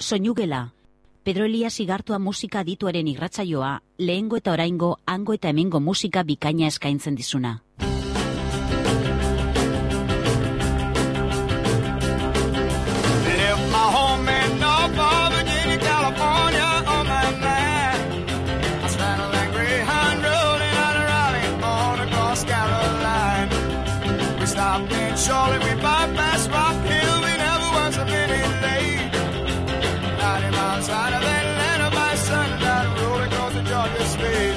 Soinugela, Pedro Elias Igartua musika adituaren irratsaioa, lehengo eta oraingo, hango eta hemengo musika bikaina eskaintzen dizuna. Surely we bypassed Rock Hill, we never was a minute late. 90 miles out of Atlanta by sundown, rolling across the Georgia state.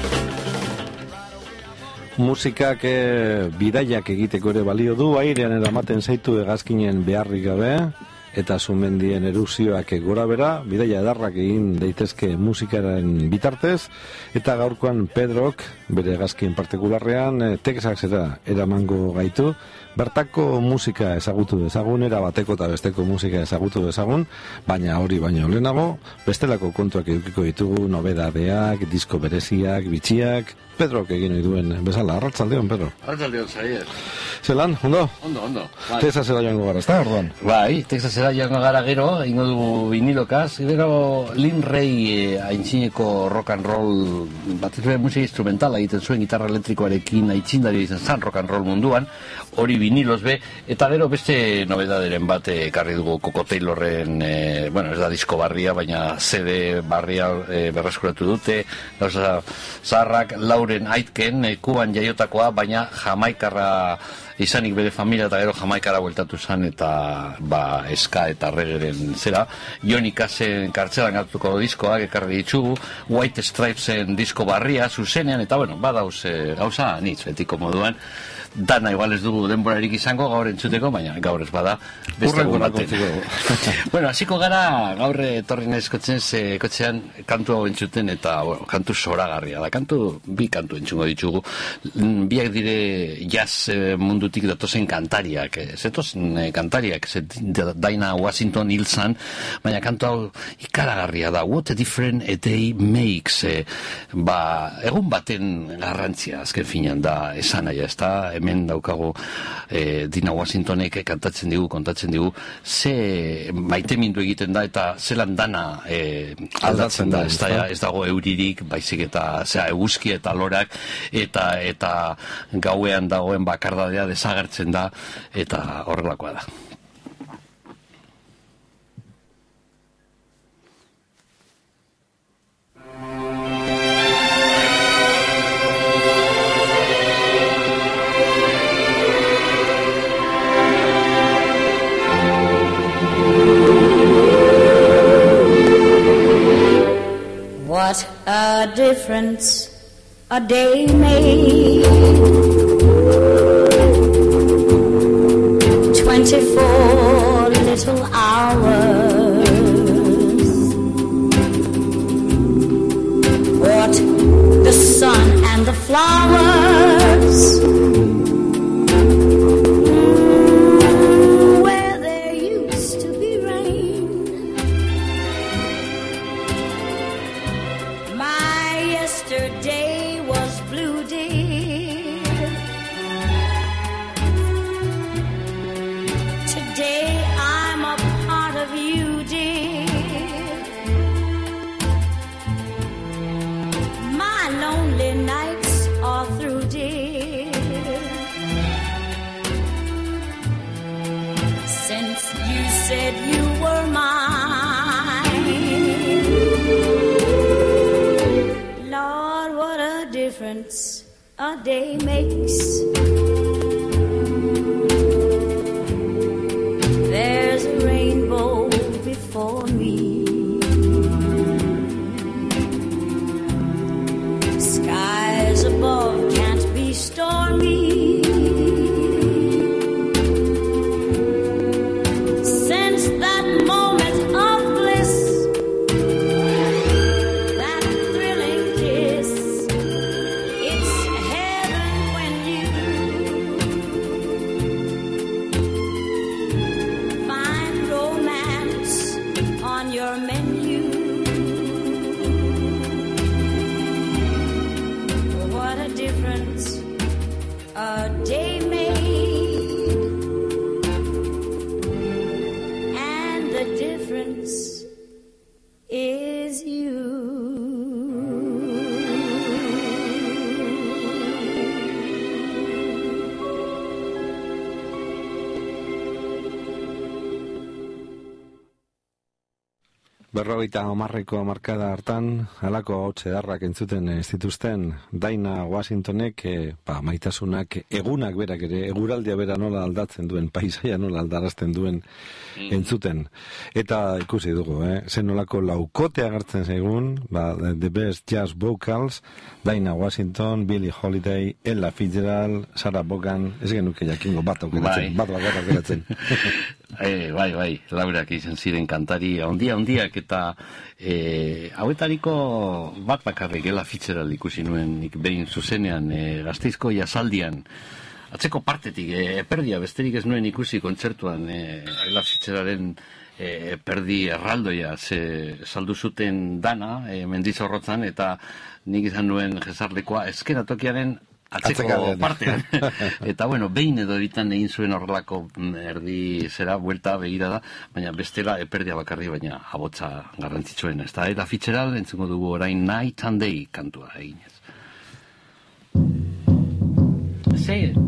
Musikak bidaiak egiteko ere balio du, airean eramaten zaitu hegazkinen beharrik gabe, eta sumendien erupzioak gora bera, bidaia edarrak egin daitezke musikaren bitartez, eta gaurkoan Pedrok, bere hegazkin partikularrean, Texasera eramango gaitu, bertako musika ezagutu dezagun, era bateko eta besteko musika ezagutu dezagun, baina hori baino lehenago, bestelako kontuak edukiko ditugu, nobedadeak, disko bereziak, bitxiak, Pedrok egin ohi duen bezala. Arratsaldeon, Pedro. Arratsaldeon, Xavier. Zelan, ondo? Ondo. Texasera joango gara, ezta, orduan? Bai, Texasera joango gara gero, ingo dugu vinilokaz, gero Lin Ray aintzineko rock and roll, bat musika instrumentala egiten zuen gitarra elektrikoarekin aitzindari izan zan rock and roll munduan, hori vinilos be, eta gero beste nobedaderen bat ekarri dugu Coco Taylorren, ez da disko barria, baina CD barria berreskuratu dute, gauza zaharrak, Lauren Aitken, Kuban jaiotakoa, baina Jamaikarra izanik bere familia eta gero Jamaikara bueltatu zan eta eska eta regeren zera. Johnny Cassen kartzelan hartuko diskoak ekarri ditugu, White Stripesen disko barria zuzenean, eta badauz gauza nitz betiko moduan. Dana igual ez dugu denborarik izango gaur entzuteko, baina gaur ez bada beste egun baten. Hasiko gara gaur etorri naiz kotxean kantu hau entzuten eta kantu zoragarria da. Bi kantu entzungo ditugu. Biak dire jazz mundutik datozen kantariak. Zetozen kantariak, Dinah Washington hil zan, baina kantu hau ikaragarria da. What a difference a day makes. Egun baten garrantzia azken finean da esan aia, ez da? Hemen daukago Dinah Washingtonek kontatzen digu ze maitemindu egiten da eta zelan dana aldatzen da, ez dago euririk, baizik eta eguzki eta lorak eta gauean dagoen bakardadea desagertzen da eta horrelakoa da. What a difference a day made. 24 little hours. What the sun and the flowers. Where there used to be rain. Yesterday was blue, dear. Today I'm a part of you, dear. My lonely nights are through, dear. Since you said you were mine, Lord, what a difference a day makes. There's a rainbow before me. Skies above can't be stormy. Since that moment of bliss, that thrilling kiss, it's heaven when you find romance on your menu. What a difference a day made, and the difference 50 hamarkada hartan, halako ahots edarrak entzuten ez dituzten, Daina Washingtonek, maitasunak, egunak berak ere, eguraldia bera nola aldatzen duen, paisaia nola aldarazten duen entzuten. Eta ikusi dugu, zen nolako laukotea agertzen zaigun, The Best Jazz Vocals, Daina Washington, Billie Holiday, Ella Fitzgerald, Sarah Vaughan, ez genuke jakingo bat aukeratzen. Bai, Laurak izan ziren kantari handiak eta hauetariko bat bakarrik Ella Fitzgerald ikusi nuen nik behin zuzenean Gasteizko Jazaldian atzeko partetik perdia besterik ez nuen ikusi kontzertuan Ella Fitzgeralden perdi erraldoia saldu zuten dana Mendizorrotzan eta nik izan nuen jesarlekoa eskenatokiaren atzeko partean. Eta behin edo eritan egin zuen horrelako erdi zera, buelta begirada, baina bestela eperdia bakarri, baina abotza garrantzitsuen. Ez da, Ella Fitzgerald entzungo dugu orain Night and Day kantua eginez. Say it.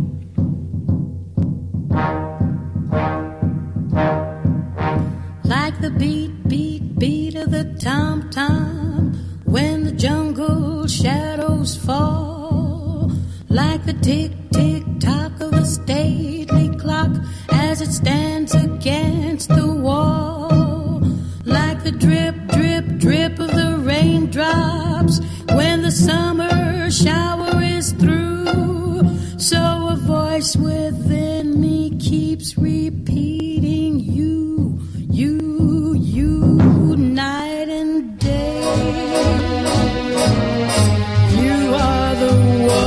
Like the beat of the tom-tom when the jungle shadows fall. Like the tick-tick-tock of a stately clock as it stands against the wall. Like the drip-drip-drip of the raindrops when the summer shower is through. So a voice within me keeps repeating you, night and day. You are the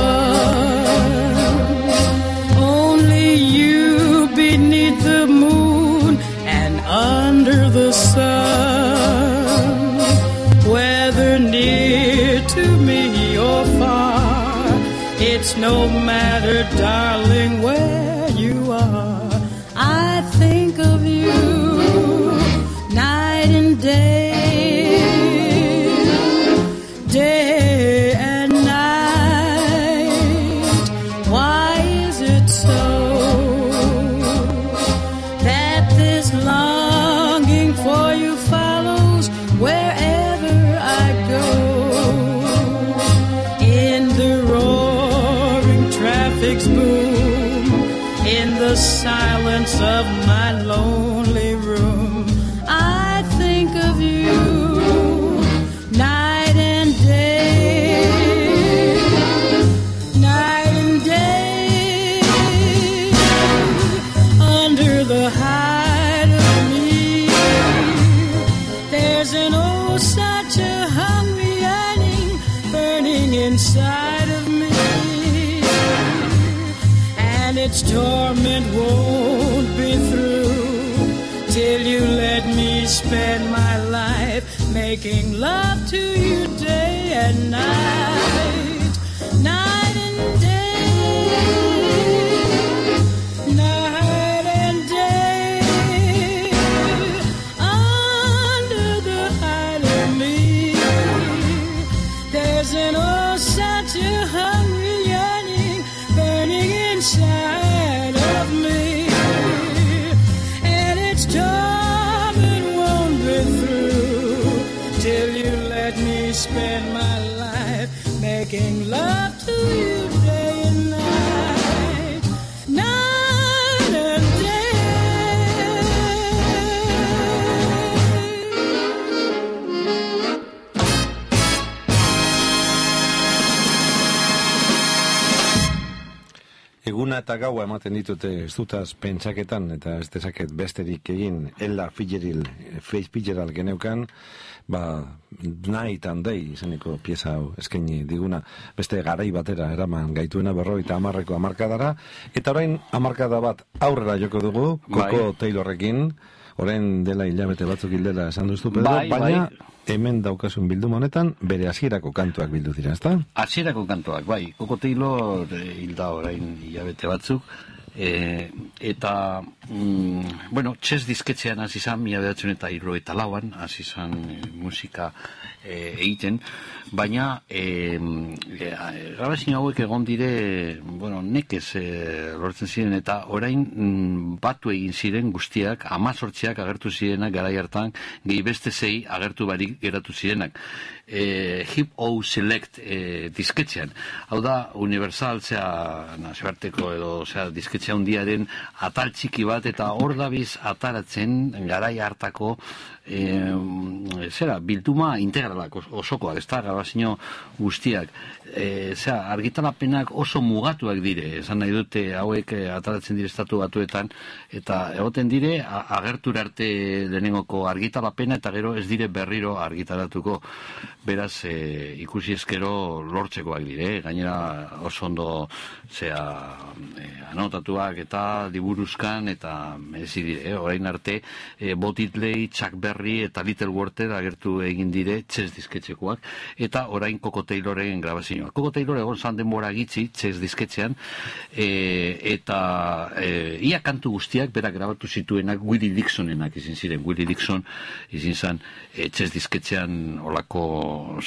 one, beneath the moon and under the sun, whether near to me or far, it's no matter, darling, where you are. I think of you night and day, day and night. Why is it so longing for you follows wherever I go? In the roaring traffic's boom, in the silence of my lonely room, I think of you night and day, night and day, under the high. There's an such a hungry yearning burning inside of me, and its torment won't be through till you let me spend my life making love to you day and night, night and day. Such a hungry yearning burning inside of me, and its torment won't be through till you let me spend my life making love to you day and night, night and day. Eguna eta gaua ematen ditute ez dutaz pentsaketan eta ez dezaket besterik egin Ella Fitzgerald geneukan, Night and Day izeneko pieza hau eskaini diguna beste garai batera eraman gaituena 50 hamarkadara, eta orain hamarkada bat aurrera joko dugu Coco Taylorrekin. Orain dela hilabete batzuk hildela esan duzu, Pedro, baina hemen daukasun bilduma honetan bere hasierako kantuak bildu dira, ezta? Hasierako kantuak, bai. Coco Taylor hilda orain hilabete batzuk, eta, Chess disketxean hasi zan, 1974an, hasi zan musika egiten, baina grabazio hauek egon dire, bueno, nekez lortzen ziren, eta orain batu egin ziren guztiak, 18 agertu zirenak garai hartan, gehi beste 6 agertu barik geratu zirenak. Hip O Select disketxean. Hau da, Universal, nazioarteko edo, disketxea hundiaren atal txiki bat, eta hor dabiz ataratzen garai hartako bilduma integralak osokoak, ez da, grabazio guztiak. Argitarapenak oso mugatuak dire, esan nahi dute hauek ataratzen dire Estatu Batuetan, eta egoten dire agertura arte lehenengoko argitarapena, eta gero ez dire berriro argitaratuko. Beraz, ikusi ezkero lortzekoak dire, gainera oso ondo anotatuak eta diburuzkan, eta merezi dire, orain arte Bo Diddley, Chuck Berry eta Little Walter agertu egin dire Chess disketxekoak, eta orain Coco Tayloren grabazioak. Coco Taylor egon zan denbora gitzi Chess disketxean, eta ia kantu guztiak berak grabatu zituenak Willie Dixonenak izin ziren. Willie Dixon izin zan Chess disketxean olako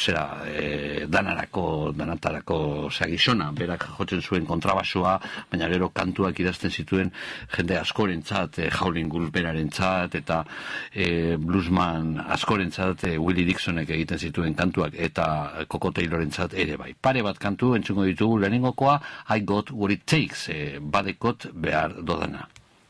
danatarako gizona, berak jotzen zuen kontrabasoa, baina gero kantuak idazten zituen jende askorentzat, Howlin' Wolf berarentzat, eta bluesman askorentzat Willie Dixonek egiten zituen kantuak, eta Coco Taylorentzat ere bai. Pare bat kantu entzungo ditugu, lehenengokoa I Got What It Takes, badekot behar dodana.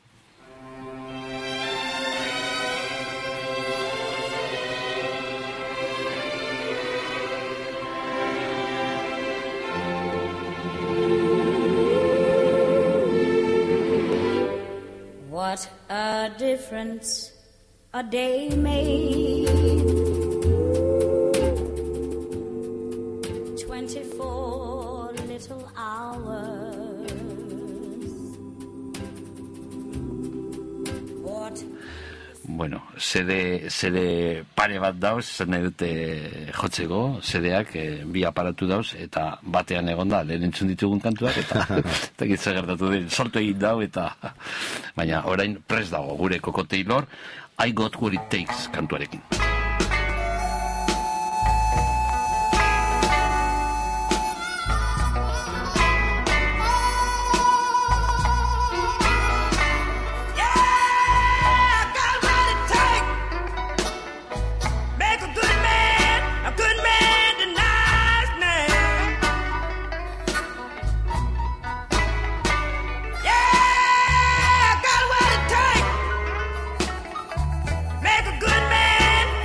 What a difference a day made. 24 little hours. What? Bueno, CD pare bat dauz, esan nahi dute jotzeko, CD-ak bi aparatu dauz, eta batean egonda, lehen entzun ditugun kantuak, eta gitza gertatu den, sortu egin dau, eta baina orain prest dago gure Coco Taylor, I Got What It Takes kantuarekin. Make a good man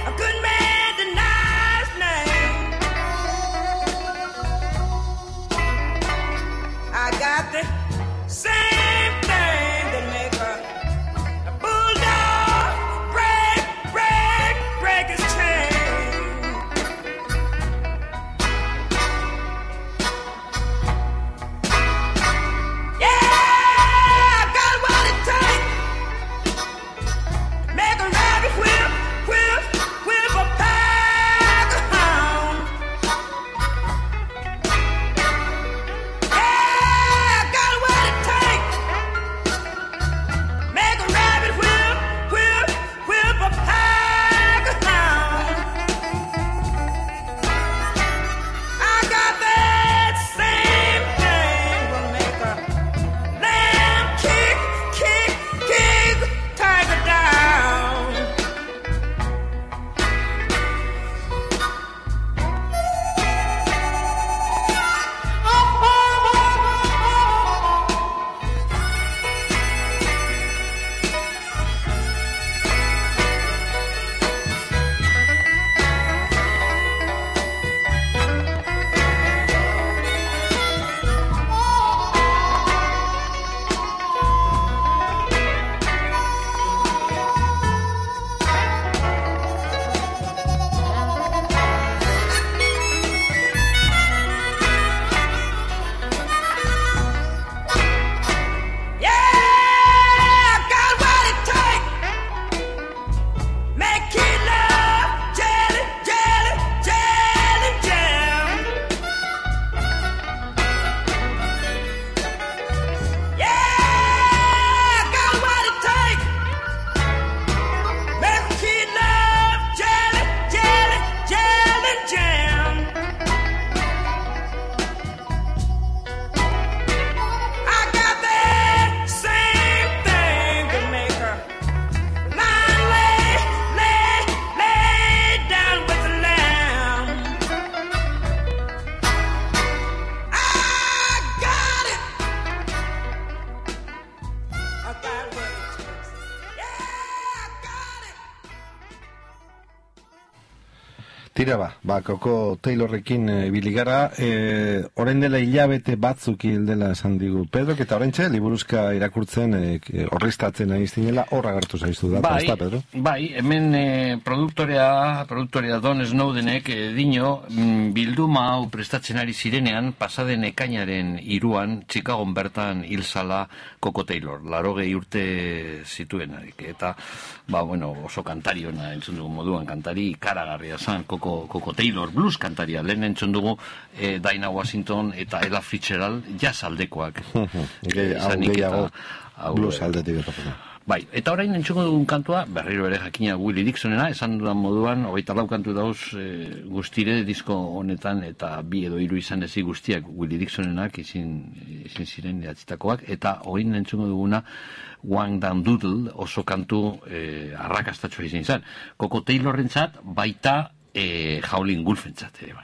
Tira Coco Taylorrekin biligara, orain dela hilabete batzuk hildela esan digu Pedro, eta oraintxe liburuzka irakurtzen horriztatzen aiztinela, horra agertu zaizu da, ez da, Pedro? Bai, hemen produktorea Don Snowdenek dino bilduma hau prestatzen ari zirenean, pasaden ekainaren 3an, Chicagon bertan hilzala Coco Taylor, 80 urte zituenarik, eta oso kantari ona entzun dugu moduan, kantari ikaragarria zan Coco Taylor, blues kantaria, lehen entzun dugu Dinah Washington eta Ella Fitzgerald jazz aldekoak. Gehiago blues aldetik eta. Bai, eta orain entzuko dugun kantua, berriro ere jakina Willie Dixonena, esan dudan moduan, 24 kantu dauz guztire disko honetan, eta 2 edo 3 izan ezi guztiak Willie Dixonenak izin ziren idatzitakoak, eta orain entzuko duguna Wang Dan Doodle oso kantu arrakastatxoa izin zen. Coco Taylorrentzat, baita Howlin' Wolfentzat ere bai.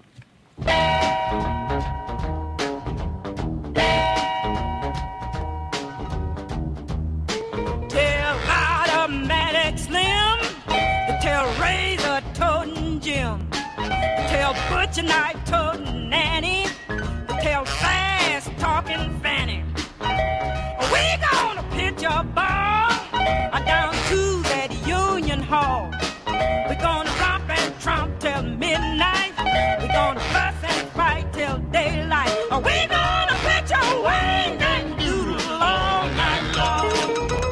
Tell Automatic Slim, tell Razor Toting Jim, tell Butcher Knife Toting Nanny, tell Fast Talking Fanny. We gonna pitch a ball down to that Union Hall. We're gonna romp and tromp till midnight. We're gonna fuss and fight till daylight. We're gonna pitch a wing and doodle all night long.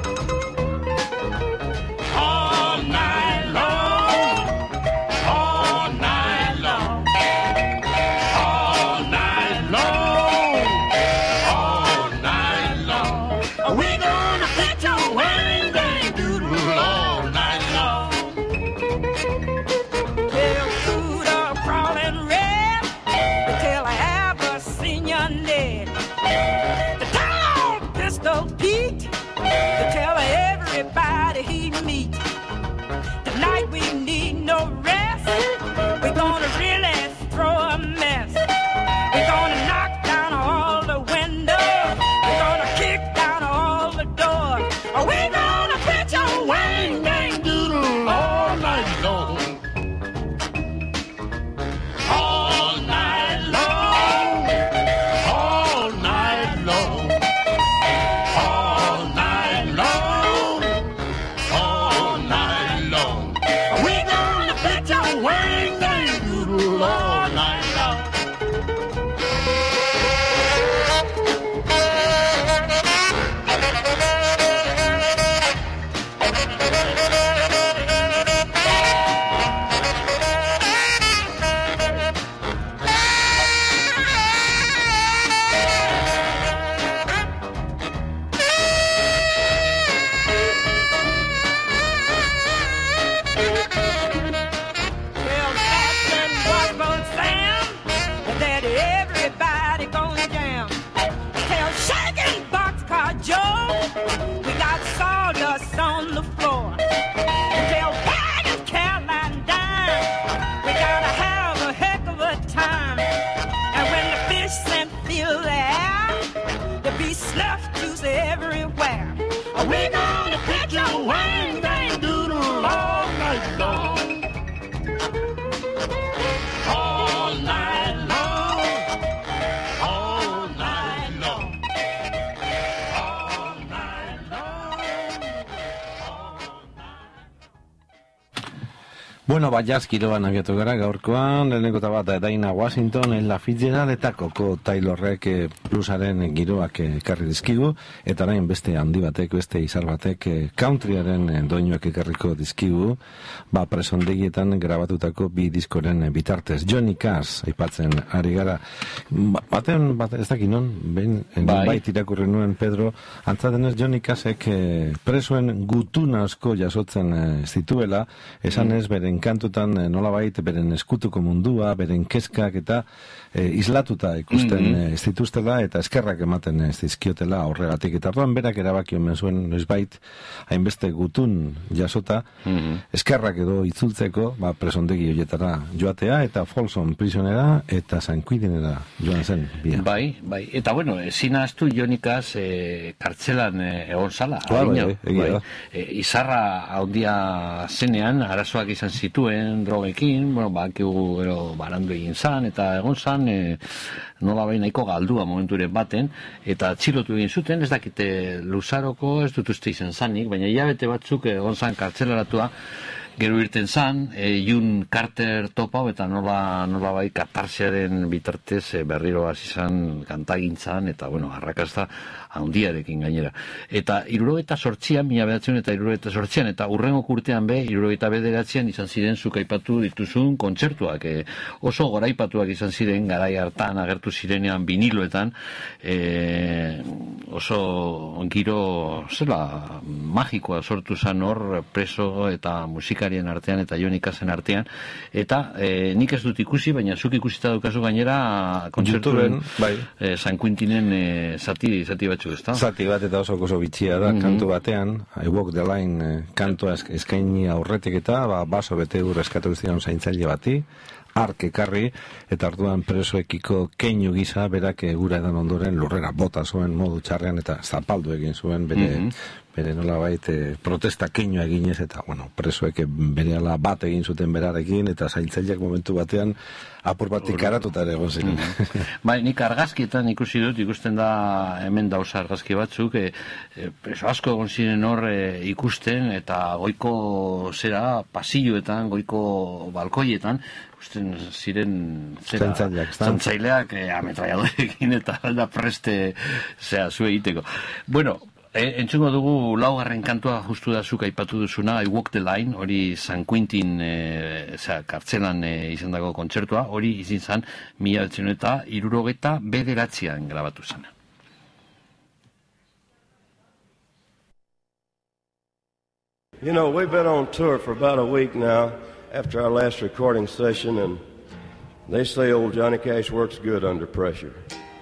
All night long. All night long. All night long. All night long. We're gonna pitch a wing and doodle all night long. Tell Buddha crawling red, tell Abyssinia Ned, to tell old Pistol Pete, to tell everybody he meet. Tonight we need no rest, we're gonna really throw a mess. We're gonna knock down all the windows, we're gonna kick down all the doors. We're gonna pitch a wing dang doodle all night long. All night long, all night long, all night long, all night long. We're gonna pitch a wing dang doodle all night long. Tell Captain Washboard Sam that everybody gonna jam. Tell Shaking Boxcar Joe we got sawdust on the floor. Tell Pat and Caroline Dime we gotta have a heck of a time. And when the fish scent fill the air, there'll be snuff juice everywhere. We're gonna pitch a wing dang doodle all night long. All night long. All night long. All night long. Bueno, jazz giroan abiatu gara gaurkoan, leheneko eta bat Dinah Washington, Ella Fitzgerald eta Coco Taylorrek bluesaren giroak ekarri dizkigu, eta orain beste handi batek, beste izar batek countryaren doinuak ekarriko dizkigu, presondegietan grabatutako 2 diskoren bitartez. Johnny Cash aipatzen ari gara. Baten, ez dakit non, bait irakurri nuen Pedro, antzadenez Johnny Cashek presoen gutun asko jasotzen zituela, esan ez beren kantutan nolabait beren eskutuko mundua, beren kezkak eta islatuta ikusten zituztela eta eskerrak ematen zizkiotela horregatik. Eta orduan berak erabaki omen zuen noizbait hainbeste gutun jasota eskerrak edo itzultzeko presondegi horietara joatea eta Folsom Prisonera eta San Quentinera joan zen bia. Bai. Eta bueno, ezin ahaztu Johnny Cash kartzelan egon zala. Bai. Izarra handia zenean, arazoak izan zituen drogekin, bueno, bakigu gero barandu egin zan, eta egon zan, nola bai nahiko galdua momenturen baten, eta txilotu egin zuten, ez dakite luzaroko, ez dut uste izan zanik, baina hilabete batzuk egon zan kartzelaratua, gero irten zan, June Carter topa, eta nola bai katarsiaren bitartez berriro hasi zan kantagintzan, eta bueno, arrakasta handiarekin gainera. Eta 78an, 1978an, eta hurrengo urtean be, 79an izan ziren zuk aipatu dituzun kontzertuak, oso goraipatuak izan ziren, garai hartan agertu zirenean viniloetan, oso giro zela magikoa sortu zan hor preso eta musikarien artean eta Jonikasen artean, eta nik ez dut ikusi, baina zuk ikusita daukazu gainera kontzertuen San Quintinen zati batzuk, ezta? Zati bat eta oso bitxia da, kantu batean, I Walk the Line kantua eskaini aurretik eta baso bete eskatu zion zaintzaile bati, ark ekarri, eta orduan presoekiko keinu gisa, berak gura edan ondoren lurrera bota zuen modu txarrean, eta zapaldu egin zuen bere nolabait protesta keinua eginez, eta bueno, presoek berehala bat egin zuten berarekin, eta zaintzaileak momentu batean apur bat ikaratuta ere egon ziren. Bai, nik argazkietan ikusten da hemen dauza argazki batzuk, preso asko egon ziren hor ikusten, eta goiko zera pasilloetan, goiko balkoietan, ikusten ziren zantzaileak ametraiadorekin eta da preste zu egiteko. Bueno, entzungo dugu laugarren kantua justu da zuk aipatu duzuna, I Walk the Line, hori San Quintin kartzelan izan dago kontzertua, hori izin zan 1979an grabatu zana. You know, we've been on tour for about a week now after our last recording session, and they say old Johnny Cash works good under pressure.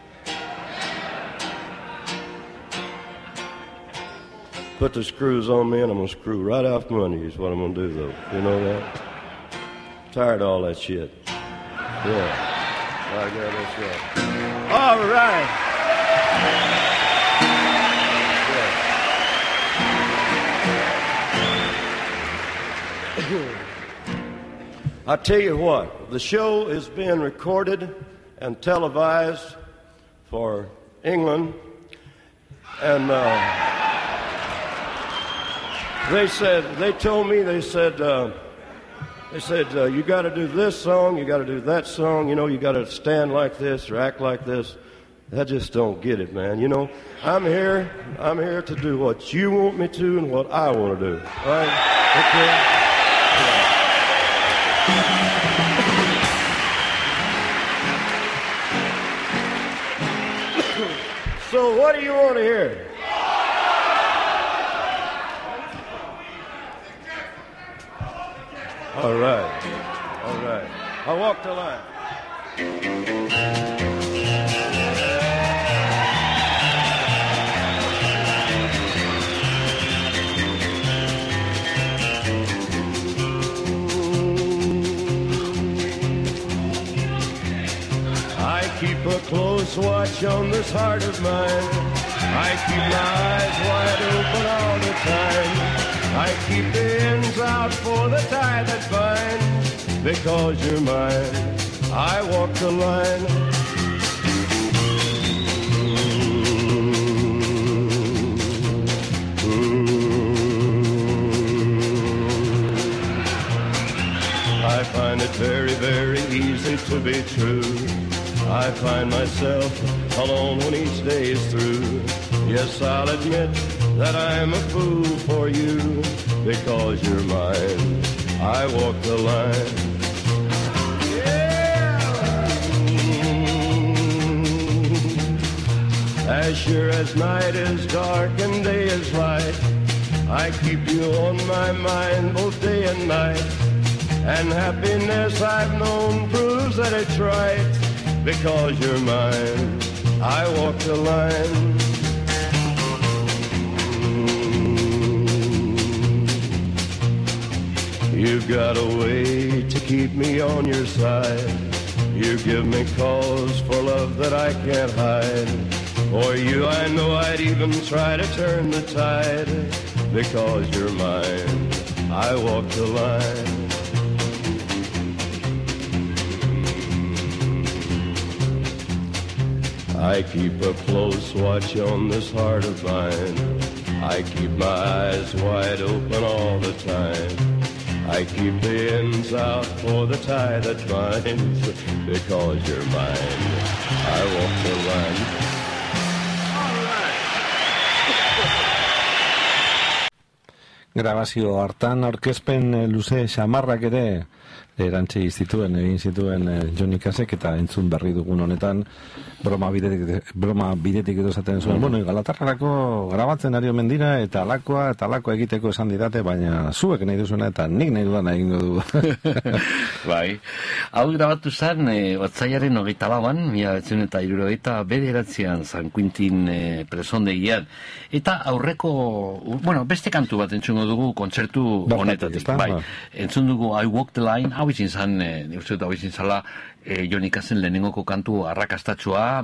Put the screws on me and I'm going to screw right out from under you is what I'm going to do, though. You know that? Tired of all that shit. Yeah. I got that shit. All right. Yeah. I tell you what, the show is being recorded and televised for England, and they told me, you got to do this song, you got to do that song, you know, you got to stand like this or act like this. I just don't get it, man. You know, I'm here to do what you want me to and what I want to do. All right? Okay? So what do you want to hear? All right. I walk the line. I keep a close watch on this heart of mine. I keep my eyes wide open all the time. I keep the ends out for the tie that binds. Because you're mine, I walk the line. I find it very, very easy to be true. I find myself alone when each day is through. Yes, I'll admit that I'm a fool for you. Because you're mine, I walk the line. Yeah. As sure as night is dark and day is light, I keep you on my mind both day and night. And happiness I've known proves that it's right. Because you're mine, I walk the line. You've got a way to keep me on your side. You give me cause for love that I can't hide. For you I know I'd even try to turn the tide. Because you're mine, I walk the line. I keep a close watch on this heart of mine. I keep my eyes wide open all the time. I keep the ends out for the tie that binds, because you're mine. I walk the line. Grabazio hartan aurkezpen luze xamarrak ere erantzi egin zituen Johnny Cashek, eta entzun berri dugun honetan broma bidetik edo esaten zuen, bueno, Galatarrarako grabatzen ari omen dira, eta alakoa egiteko esan didate, baina zuek nahi duzuena eta nik nahi dudan egingo du. Bai, hau grabatu zen otsailaren 24an, 1979 San Quintin presondegian, eta aurreko, bueno, beste kantu bat entzungo dugu kontzertu honetatik, bai, entzun dugu I Walk the Line, hau izin zan, hau izin zala, Johnny Cashen lehenengoko kantu arrakastatxoa,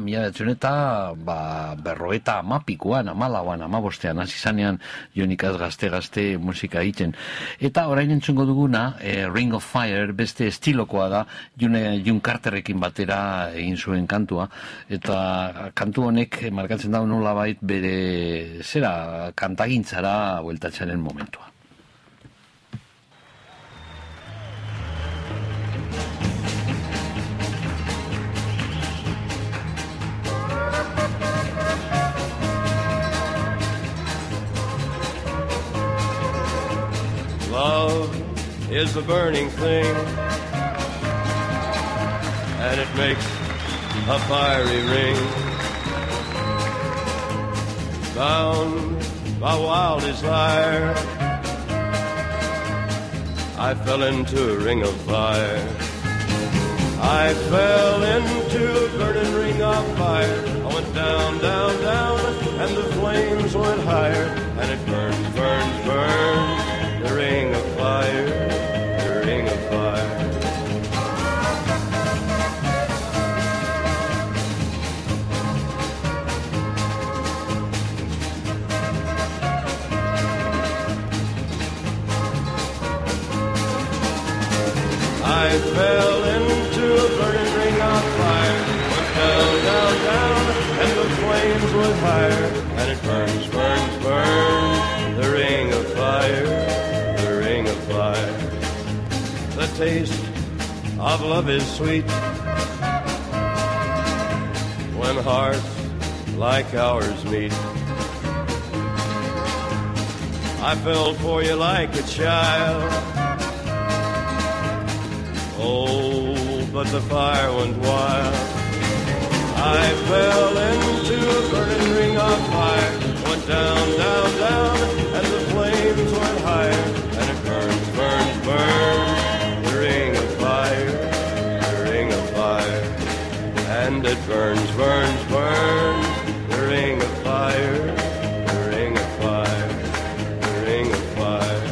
1950 amalauan, amabostean, hasi zanean Johnny Cash gazte musika egiten. Eta orain entzungo duguna, Ring of Fire, beste estilokoa da, June Carterrekin batera egin zuen kantua, eta kantu honek markatzen da nolabait bere zera kantagintzara bueltatzearen momentua. Love is a burning thing, and it makes a fiery ring. Bound by wild desire, I fell into a ring of fire. I fell into a burning ring of fire. I went down, down, down, and the flames went higher, and it burned, burned, burned. The ring of fire, the ring of fire. I fell into a burning ring of fire, went down, down, down, and the flames went higher, and it burns, burns, burns, the ring of fire. The taste of love is sweet when hearts like ours meet. I fell for you like a child. Oh, but the fire went wild. I fell into a burning ring of fire, went down, down, down, and the flames went higher, and it burns, burns, burns. And it burns, burns, burns, the ring of fire, the ring of fire, the ring of fire.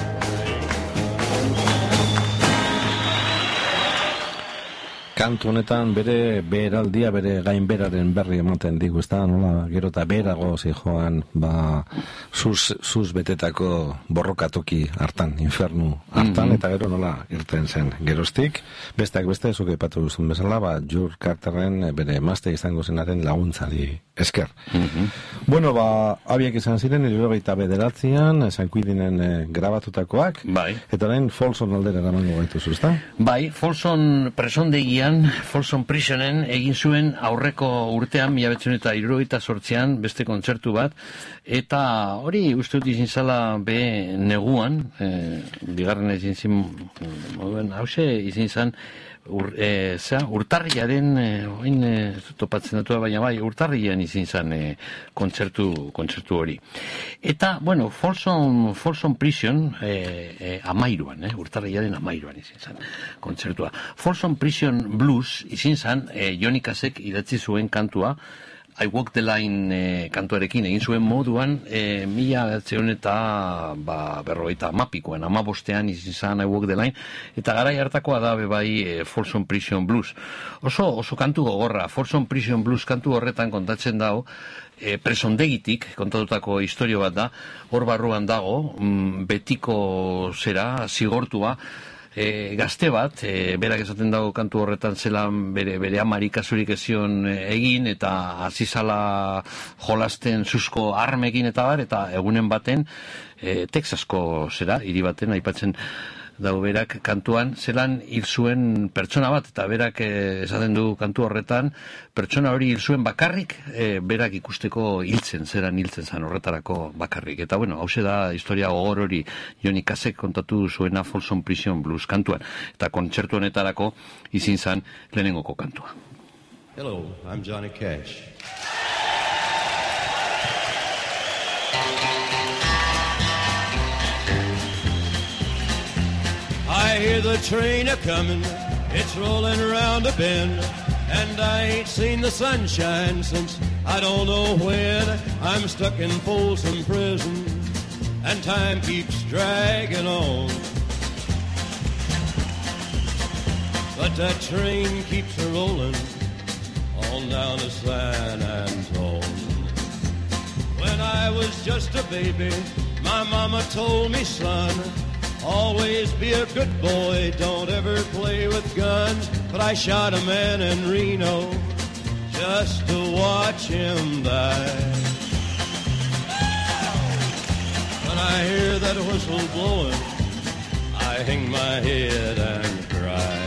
Kantu honetan bere beraldia, bere gainberaren berri ematen digu, ezta, nola, gero eta berago zijoan, sus betetako borrokatoki hartan, infernu hartan, eta gero nola irten zen. Geroztik, besteak beste, zuke ipatu duzun bezala, June Carterren bere emazte izango zenaren laguntzari esker. Bueno, abiek izan ziren, 1979an, San Quintinen grabatutakoak, bai. Eta orain Folsom aldera eramango gaituzu, ezta? Bai, Folsom presondegian, Folsom Prisonen egin zuen aurreko urtean, 1978an, beste kontzertu bat, eta hori uste dut izin zala be neguan, bigarren izin zin, hause izin zan, urtarriaren, topatzen datu da, baina bai, urtarrian izin zan kontzertu hori. Eta, bueno, Folsom Prison, amairuan, urtarriaren amairuan izin zan kontzertua. Folsom Prison Blues izin zan, Johnny Cashek idatzi zuen kantua, I Walk the Line kantuarekin egin zuen moduan, 1950 amabostean izin zan I Walk the Line, eta garai hartakoa da bai Folsom Prison Blues. Oso kantu gogorra, Folsom Prison Blues kantu horretan kontatzen dago, presondegitik kontatutako istorio bat da, hor barruan dago, betiko zera, zigortua, gazte bat, berak esaten dago kantu horretan zelan bere amari kasurik ezion egin, eta hasi zala jolasten zuzko armekin eta bar, eta egunen baten Texasko zera, hiri baten aipatzen dago berak kantuan zelan hil zuen pertsona bat, eta berak esaten du kantu horretan pertsona hori hil zuen bakarrik, berak ikusteko zelan hiltzen zan horretarako bakarrik. Eta bueno, hause da historia gogor hori Johnny Cashek kontatu zuena Folsom Prison Blues kantuan, eta kontzertu honetarako izin zan lehenengoko kantua. Hello, I'm Johnny Cash. I hear the train a-comin', it's rollin' around a bend, and I ain't seen the sunshine since I don't know when. I'm stuck in Folsom Prison, and time keeps dragging on. But that train keeps a-rollin' on down to San Antone. When I was just a baby, my mama told me, son, always be a good boy, don't ever play with guns. But I shot a man in Reno just to watch him die. When I hear that whistle blowing, I hang my head and cry.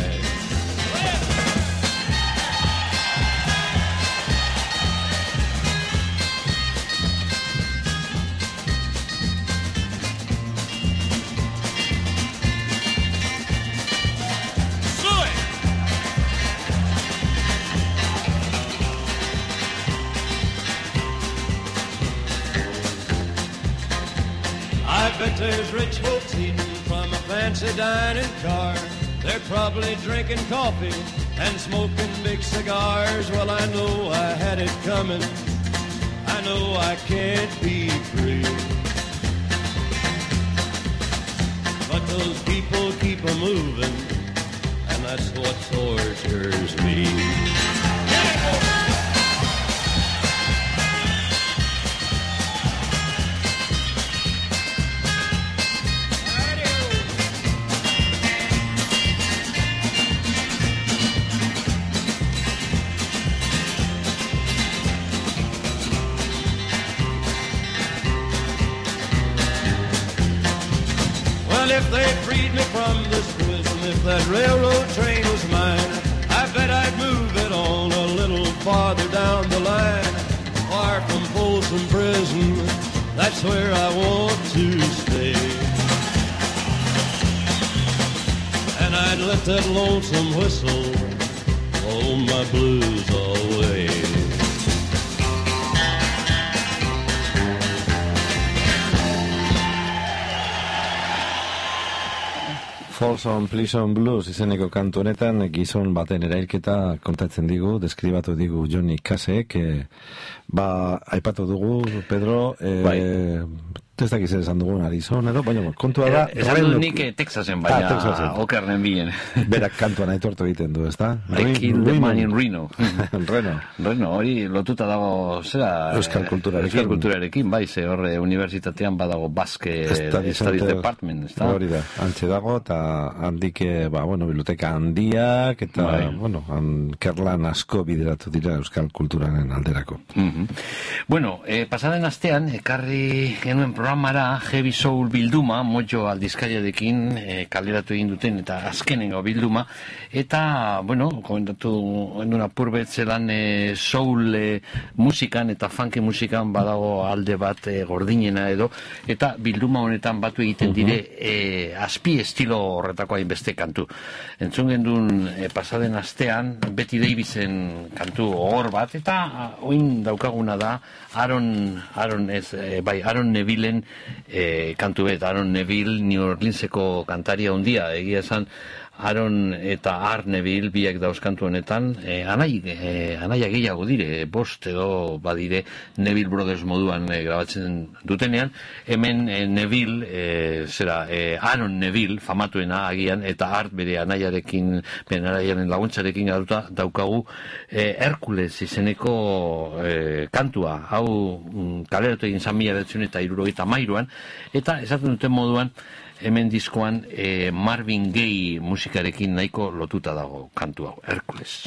I bet there's rich folks eating from a fancy dining car. They're probably drinking coffee and smoking big cigars. Well, I know I had it coming. I know I can't be free. But those people keep a-moving, and that's what tortures me. If they freed me from this prison, if that railroad train was mine, I bet I'd move it on a little farther down the line. Far from Folsom Prison, that's where I want to stay. And I'd let that lonesome whistle blow my blues away. Folsom Prison Blues izeneko kantu honetan gizon baten erailketa kontatzen digu, deskribatu digu Johnny Cashek, aipatu dugu, Pedro, ez dakiz esan dugun Arizona edo, baina kontua da... Esan du nik Texasen, baina okerren bilen. Berak kantuan aitortu egiten du, ez da? I killed the man in Reno. Reno, hori lotuta dago, zera... Euskal kulturarekin, bai, ze horre universitatean badago Basque Studies Department, ez da? Hori da, antxe dago, eta handik, biblioteka handiak, eta, kerlan asko bideratu dira Euskal kulturaren alderako. Bueno, pasaden astean, ekarri genuen programara Heavy Soul bilduma, Mojo aldizkariarekin kaleratu egin duten eta azkenengo bilduma, eta, komentatu endun apurbet zelan soul musikan eta funk musikan badago alde bat gordinena edo, eta bilduma honetan batu egiten dire azpi estilo horretako hainbeste kantu. Entzun gendun pasaden astean, Betty Davisen kantu hor bat, eta oin daukaguna da Aaron Nevillen kantu bet. Aaron Neville New Orleanseko kantaria handia, egia esan Aaron eta Art Neville biak dauzkantu honetan, anaia gehiago dire, bost edo badire Neville Brothers moduan grabatzen dutenean, hemen Neville, Aaron Neville famatuena agian, eta Art bere anaiaren laguntzarekin daukagu Herkules izeneko kantua, hau kaleratu egin 1973an, eta esaten duten moduan hemen diskoan Marvin Gaye musikarekin nahiko lotuta dago kantu hau, Hercules.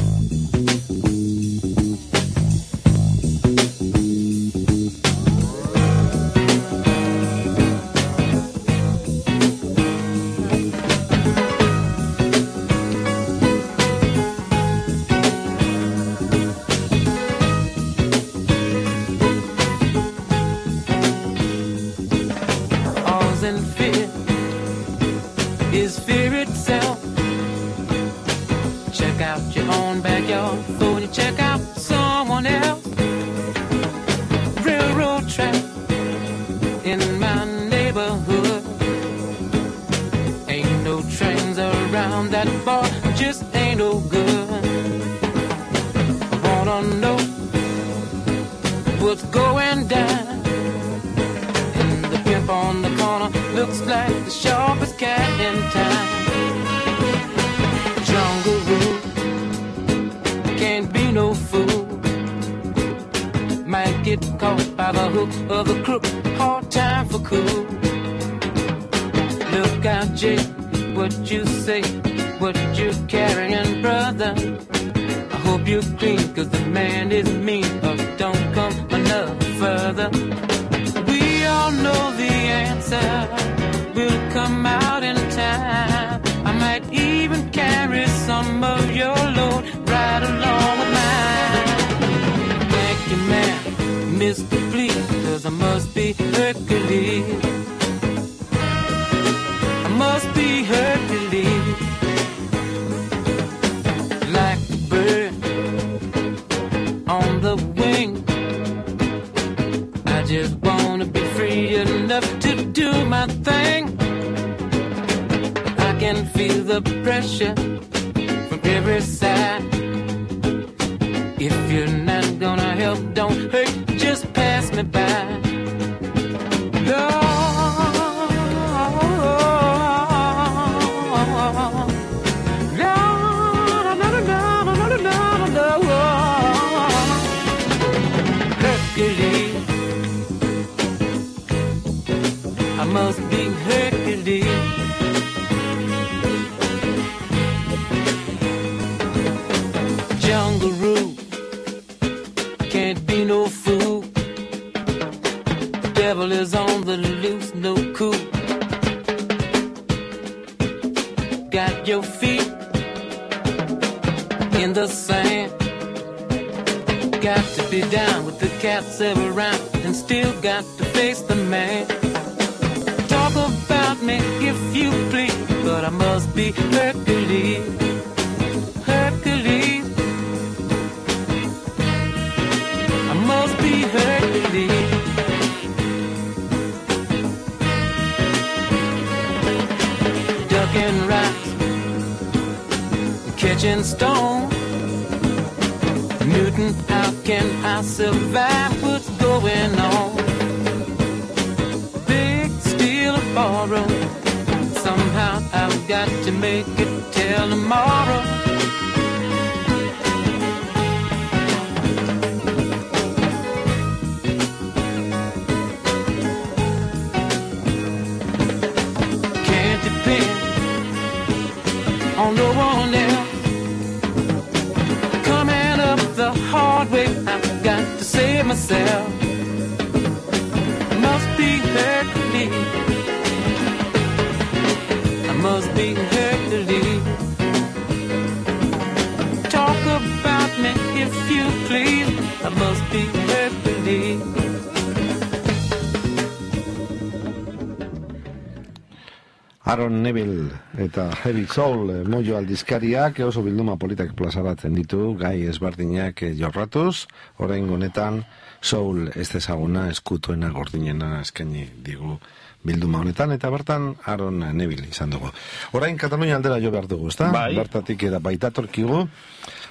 Aaron Neville eta Heavy Soul mojo aldizkariak oso bilduma politak plazaratzen ditu, gai ezberdinak jorratuz, orain honetan Soul ez ezaguna eskutuena gordinena eskaini digu bilduma honetan, eta bertan Aaron Neville izan dugu. Orain Katalunia aldera jo behar dugu, ezta? Bai. Bertatik eta baitatorkigu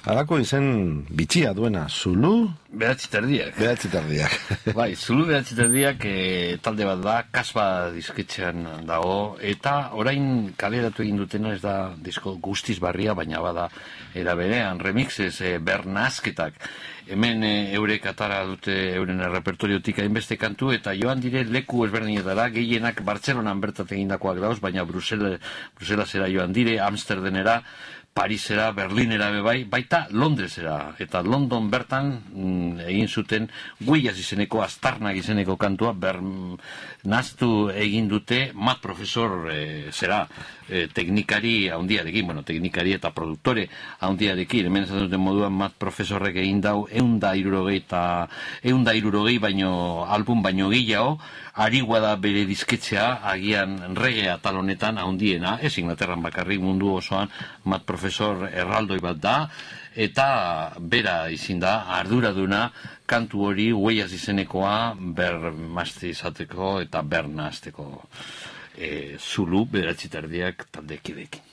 Halako izen bitxia duena, Zulu? Behatzi terdiak. Bai, Zulu behatzi terdiak talde bat da, Kasba disketxean dago, eta orain kaleratu egin dutena ez da disko guztiz barria, baina bada era berean remixez bernazketak. Hemen eurek atara dute euren repertoriotik hainbeste kantu, eta joan dire leku ezberdinetara, gehienak Bartzelonan bertat egindakoak dauz, baina Bruselasera joan dire, Amsterdenera, Parisera, Berlinera bebai, baita Londresera. Eta London bertan egin zuten Guiaz izeneko, Aztarnak izeneko kantua naztu egin dute Matt Professor zera teknikari haundiarekin, teknikari eta produktore haundiarekin. Hemen esaten duten moduan Matt Professorrek egin dau 160 baino album baino gehiago, arigua da bere dizketzea, agian reggae atal honetan haundiena, ez Inglaterran bakarrik, mundu osoan Matt Professor erraldoi bat da, eta bera izin da arduraduna kantu hori Guiaz izenekoa bermazte izateko eta bernazteko. Zulu beratzi terdiak taldekidekin.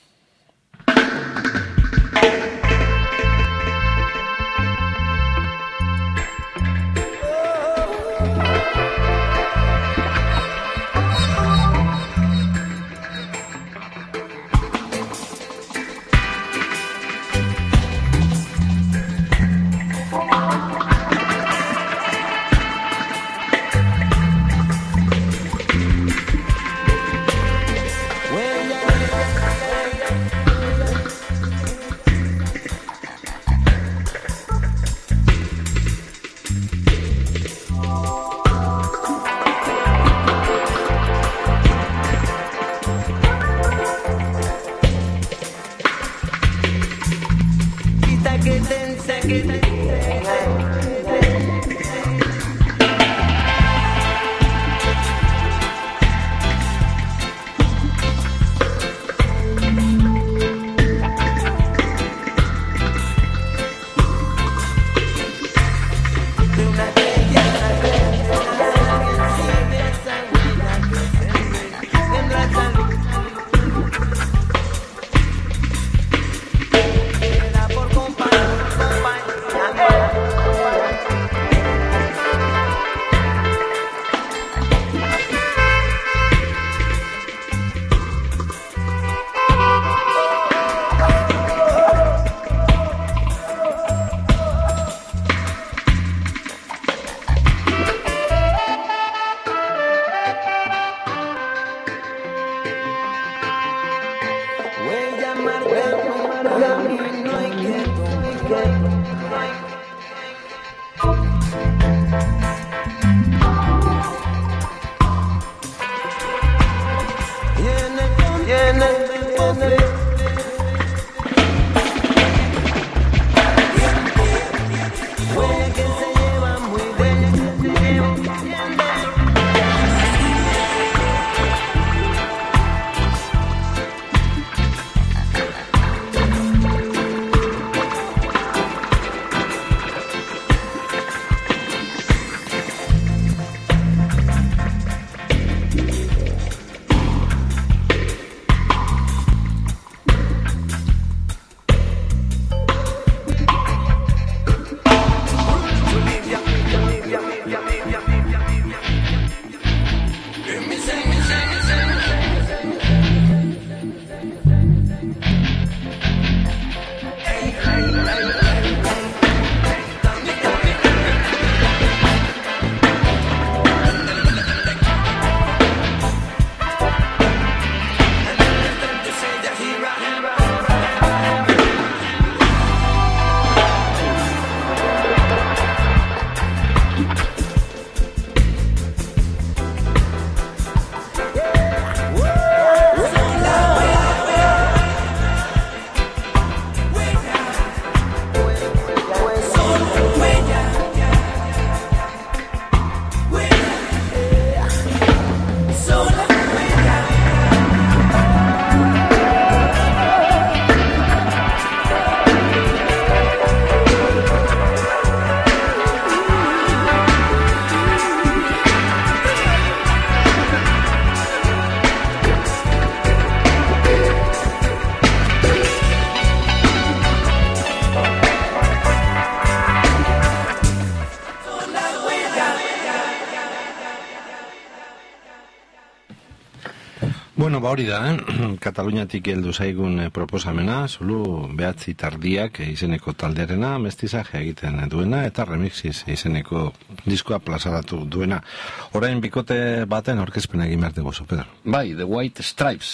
Bueno, hori da, Kataluniatik heldu zaigun proposamena, Zulu behatzi tardiak izeneko taldearena, mestizaje egiten duena, eta Remixiz izeneko diskoa plazaratu duena. Orain bikote baten aurkezpena egin behar dugu, Pedro. Bai, The White Stripes,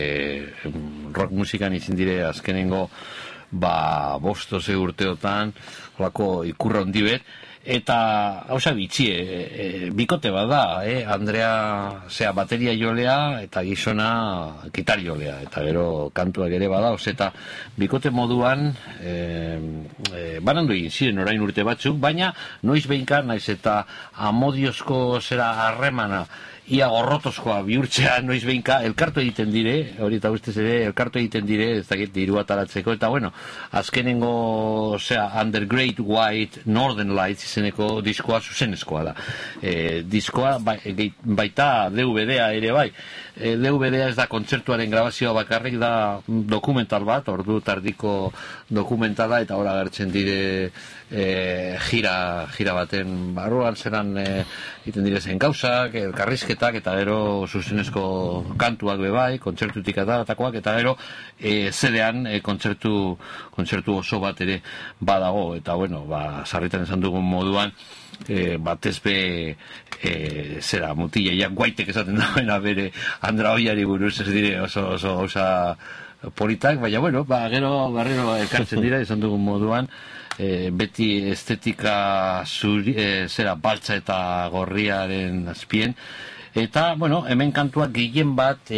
rock musikan izin dire azkenengo, bostoze urteotan, holako ikurra hondi bet, eta hausa bitxie, bikote bada, Andrea bateria jolea eta gizona gitar jolea, eta gero kantuak ere bada, eta bikote moduan banandu egin ziren orain urte batzuk, baina noiz behinka naiz eta amodiozko harremana ia gorrotozkoa bihurtzea noiz behinka elkartu egiten dire, hori eta ustez ere elkartu egiten dire, ez dakit dirua taratzeko, eta bueno, azkenengo Under Great White Northern Lights izeneko diskoa zuzenezkoa da. Diskoa baita DVD-a ere bai. DVD-a ez da kontzertuaren grabazioa bakarrik, da dokumental bat, ordu tardiko dokumentala, eta hor agertzen dire gira baten barruan zeran egiten dire zen gauzak, elkarrizketak, eta gero zuzenezko kantuak bebai, kontzertutik ataratakoak, eta gero zedean kontzertu oso bat ere badago, eta bueno, sarritan esan dugun moduan, batez be mutila guaitek esaten dagoena bere Andra Oiari buruz, ez dire oso gauza politak, baina bueno, gero barrero elkartzen dira esan dugun moduan, beti estetika baltza eta gorriaren azpien, eta bueno, hemen kantuak gehien bat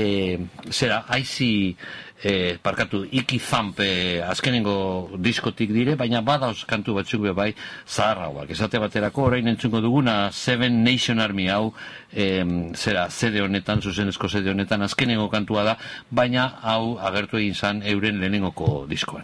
aizi Iki Thump azkenengo diskotik dire, baina badauz kantu batzuk bai zaharrauak. Esate baterako orain entzungo duguna Seven Nation Army hau zede honetan, zuzenezko zede honetan azkenengo kantua da, baina hau agertu egin zan euren lehenengoko diskoan.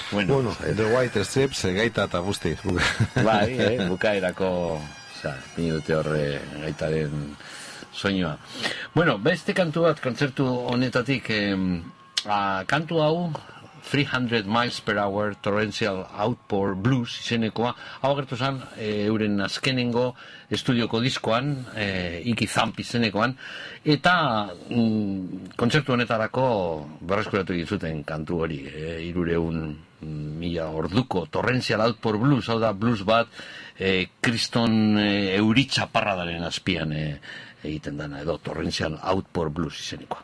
Bueno, The White Stripes, gaita eta guzti. Bai, bukaerako, minute horre gaitaren soinua. Bueno, beste kantu bat kontzertu honetatik, kantu hau, 300 miles per hour torrential outpour blues izenekoa, hau agertu zen euren azkenengo estudioko diskoan, Iki Zamp izenekoan, eta kontzertu honetarako berreskuratu egin kantu hori, 300.000 orduko torrential outpour blues, hau da blues bat kriston euritxaparradaren azpian egiten dana, edo torrential outpour blues izenekoa.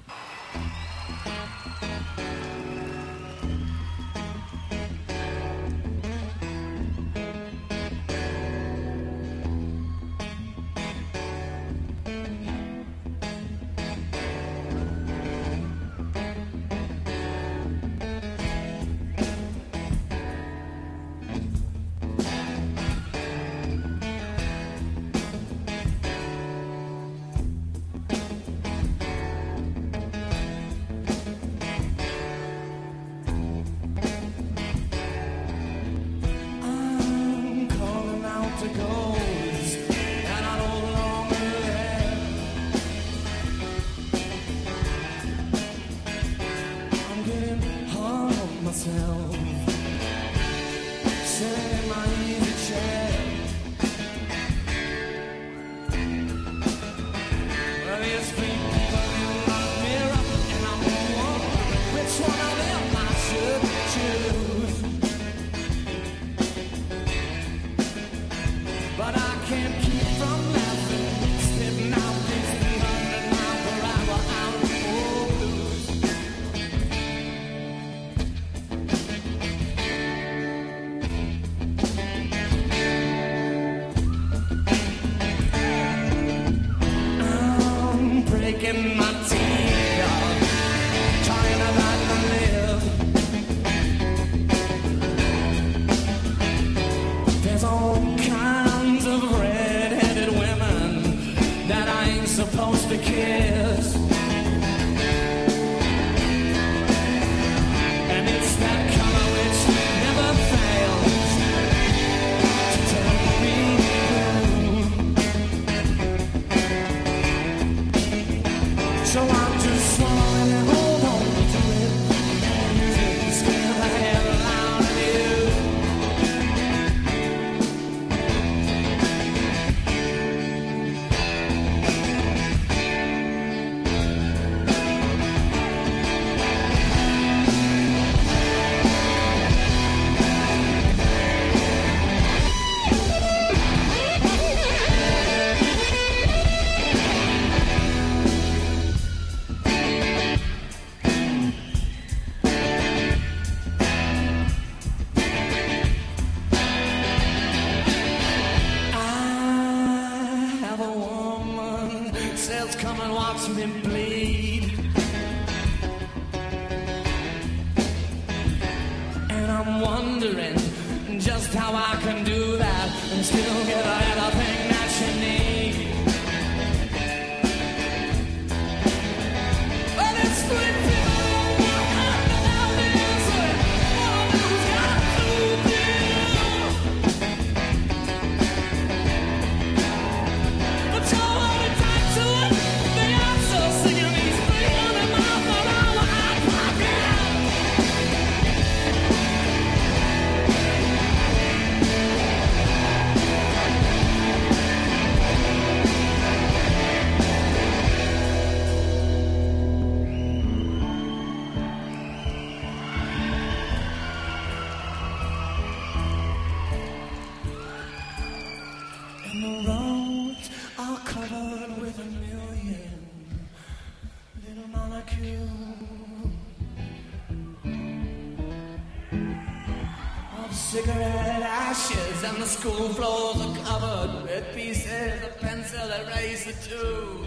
Cigarette ashes and the school floors are covered with pieces of pencil eraser too.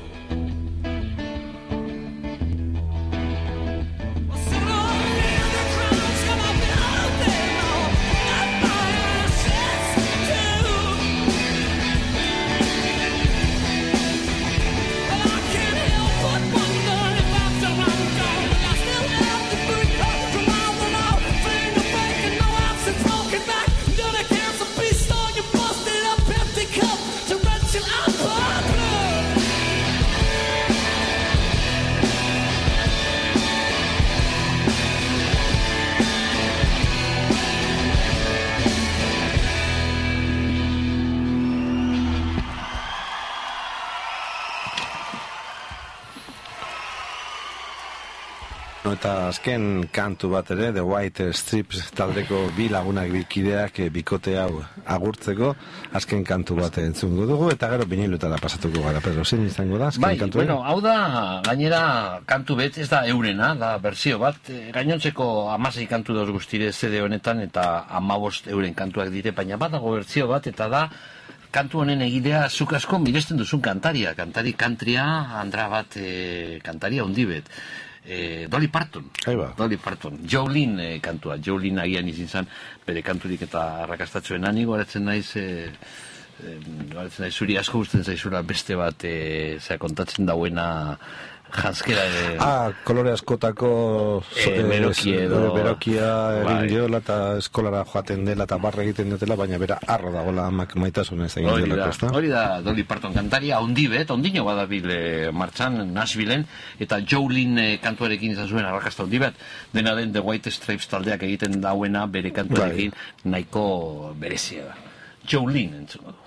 After I'm gone, I still have the good cause from all the law. Eta azken kantu bat ere, The White Stripes taldeko bi lagunak bikideak bikote hau agurtzeko, azken kantu bat entzungo dugu, eta gero vinilotara pasatuko gara, pero zein izango da, azken kantu? Bueno, hau da, gainera kantu bet, ez da eurena, da berzio bat, gainontzeko 16 kantu dauz guztire CD honetan, eta 15 euren kantuak dire, baina badago berzio bat, eta da, kantu honen egidea zuk asko miresten duzun kantari countrya, andra bat kantaria hundibet. Dolly Parton. Dolly Parton. Jolene kantua. Jolene agian izin zan, bere kanturik eta arrakastatxoen ani, goratzen naiz zuri asko gusten zaizura beste bat kontatzen dauena janskera kolore askotako berokia egin diola eta eskolara joaten dela eta barra egiten dutela, baina bera arro dagoela amak maitasunez egin dela. Hori da Dolly Parton kantaria, ondibet, ondino badabil martxan Nashvilleen, eta Jolene kantuarekin izan zuen arrakasta ondibet, dena den The White Stripes taldeak egiten dauena bere kantuarekin nahiko berezia da. Jolene entzun du.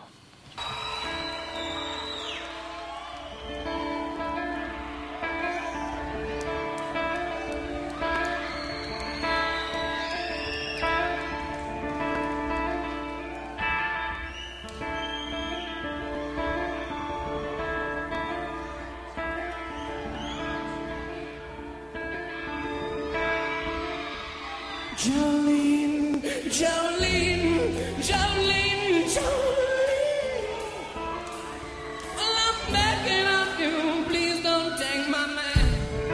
Jolene, Jolene, Jolene, Jolene. Well, I'm begging of you, please don't take my man.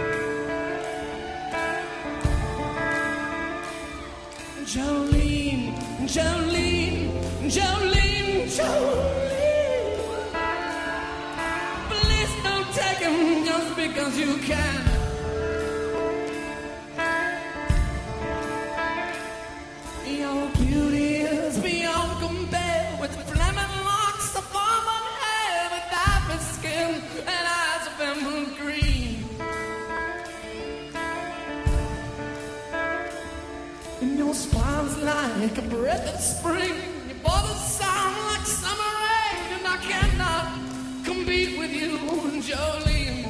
Jolene, Jolene, Jolene, Jolene. Please don't take him just because you can. Your beauty is beyond compare, with flaming locks of auburn hair, with diamond skin and eyes of emerald green. And your smile's like a breath of spring, your voice sound like summer rain, and I cannot compete with you, Jolene.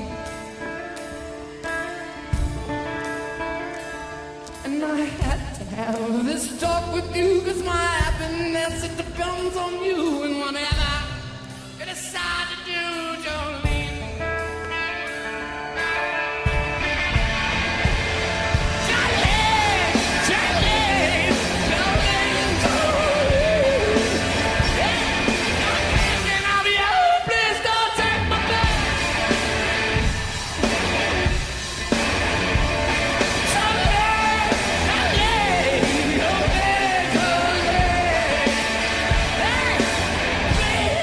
And I had to have this talk with you, 'cause my happiness, it depends on you, and whatever you decide to do, Jolene. Jolene, Jolene, Jolene, Jolene. Yeah, I'm thinking of you, please don't take my place. Jolene, Jolene, Jolene. Hey, please.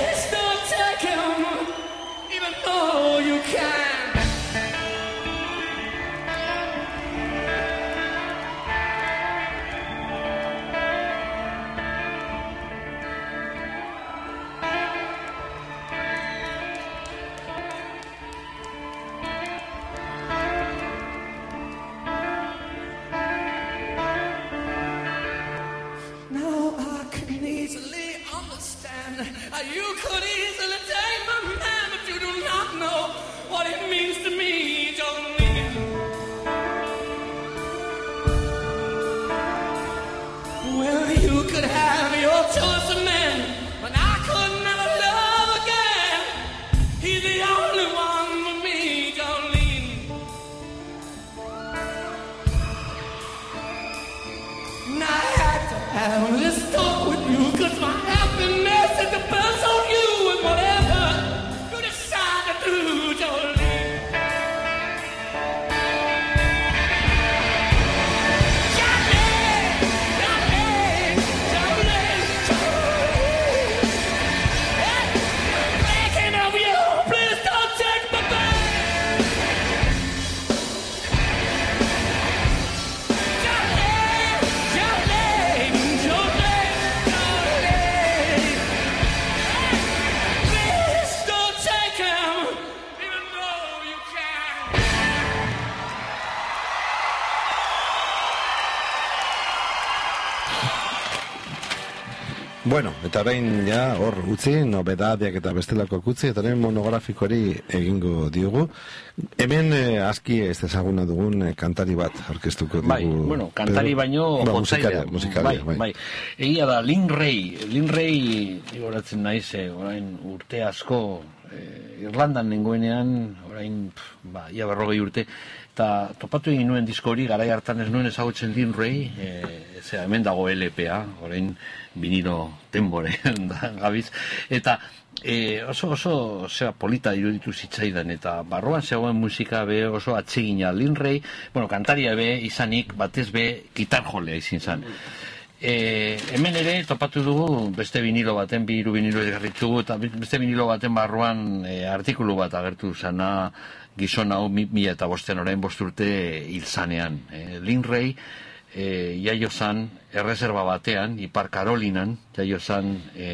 Bueno, eta orain ja hor utzi, nobedadeak eta bestelakoak utzi, eta orain monografikoari egingo diogu. Hemen aski ez ezaguna dugun kantari bat aurkeztuko dugu. Bai, bueno, kantari baino musikaria, bai. Egia da, Lin Ray, igoratzen naiz, orain urte asko, Irlandan nengoenean, orain, ia 40 urte, eta topatu egin nuen disko hori, garai hartan ez nuen ezagutzen Lin Ray, hemen dago LPA, orain vinilo tenbore da gabiz, eta oso zera polita iruditu zitzaidan, eta barruan zegoen musika be oso atsegina. Lin Ray, kantaria be izanik batez be gitarjolea izin zan. Hemen ere topatu dugu beste vinilo baten, 2 vinilo egarritugu, eta beste vinilo baten barruan artikulu bat agertu zana gizon hau 2005 orain 5 urte hil zanean. Lin Ray jaio zan erreserba batean, Ipar Karolinan, jaio zan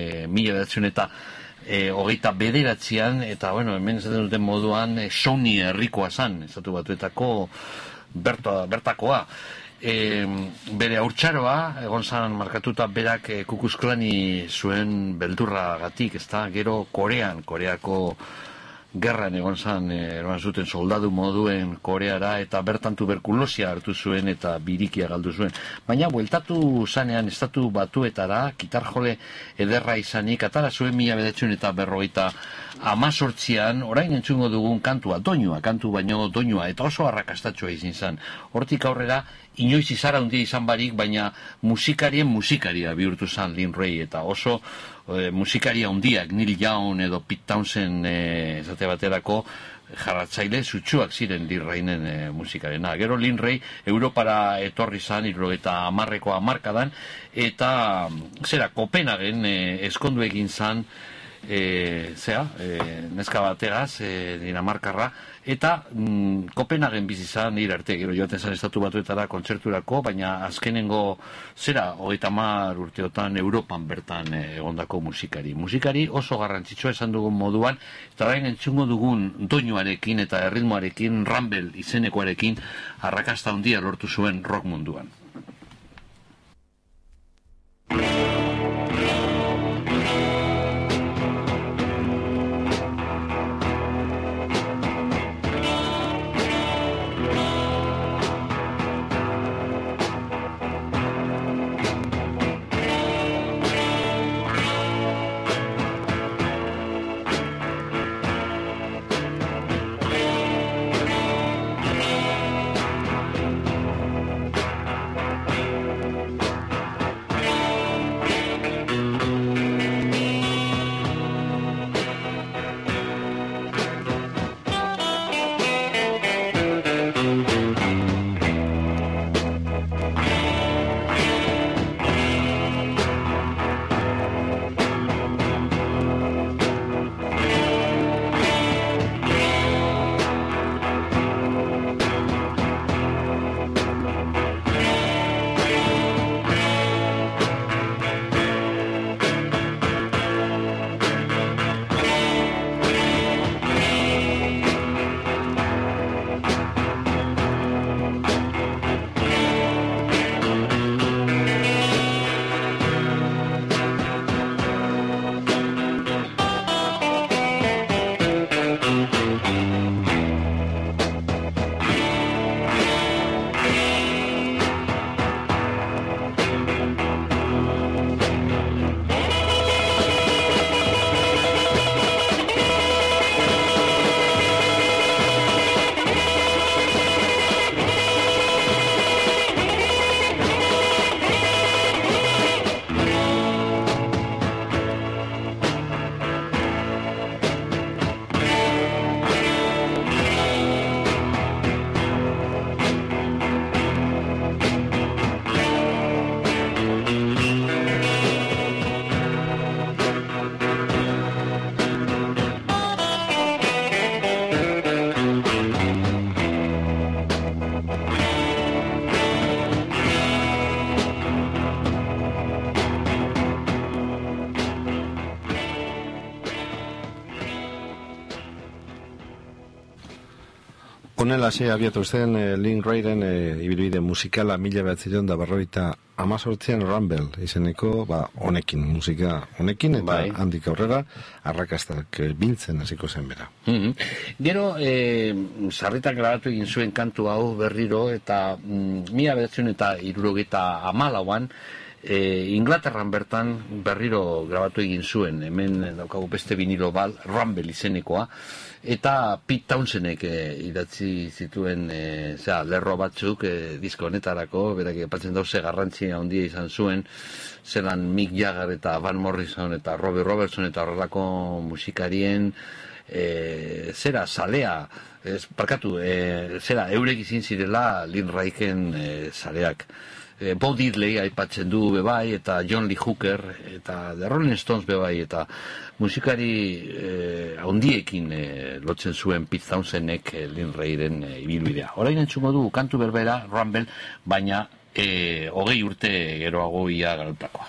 1929an, eta hemen esaten duten moduan Sony herrikoa zan, estatu batuetako bertakoa. Bere haurtzaroa, egon zan markatuta berak Ku Klux Klani zuen beldurragatik, ezta, gero Koreako gerran egon zan, eroan zuten soldadu moduen Koreara, eta bertan tuberkulosia hartu zuen eta birikia galdu zuen. Baina, bueltatu zanean estatu batuetara, gitarjole ederra izanik, atara zuen 1958an, orain entzungo dugun kantua, kantu baino doinua, eta oso arrakastatxoa izin zan. Hortik aurrera, inoiz izara handia izan barik, baina musikaria bihurtu zan Lin Ray, eta oso musikaria handiak, Neil Young edo Pete Townshend esate baterako jarratzaile zutsuak ziren Lin Rayen musikarena. Gero Lin Ray Europara etorri zan 70ko hamarkadan, eta Kopenhagen eskondu egin zan neska bategaz, Dinamarkarra, eta Kopenhagen bizi zan nire arte, gero joaten zan estatu batuetara kontzerturako, baina azkenengo 30 urteotan Europan bertan egondako musikari oso garrantzitsua esan dugun moduan, eta orain entzungo dugun doinuarekin eta erritmoarekin, Rumble izenekoarekin arrakasta handia lortu zuen rock munduan. Honela xe abiatu zen Lynn Rayren ibilbide musikala 1958an Rumble izeneko honekin, musika honekin, eta handik aurrera arrakastak biltzen hasiko zen bera. Gero, sarritan grabatu egin zuen kantu hau berriro, eta 1974an Inglaterran bertan berriro grabatu egin zuen, hemen daukagu beste vinilo Rumble izenekoa, eta Pete Townsendek idatzi zituen lerro batzuk disko honetarako, berak epatzen dauze garrantzia handia izan zuen, zelan Mick Jagger eta Van Morrison eta Robbie Robertson eta horrelako musikarien zalea, eurek izin zirela Lynn Rayren zaleak. Bo Diddley aipatzen du bebai, eta John Lee Hooker, eta The Rolling Stones bebai, eta musikari handiekin lotzen zuen Pete Townsendek Lynn Rayren ibilbidea. Orain entzuko du kantu berbera, Rumble, baina 20 urte geroago ia garutakoa.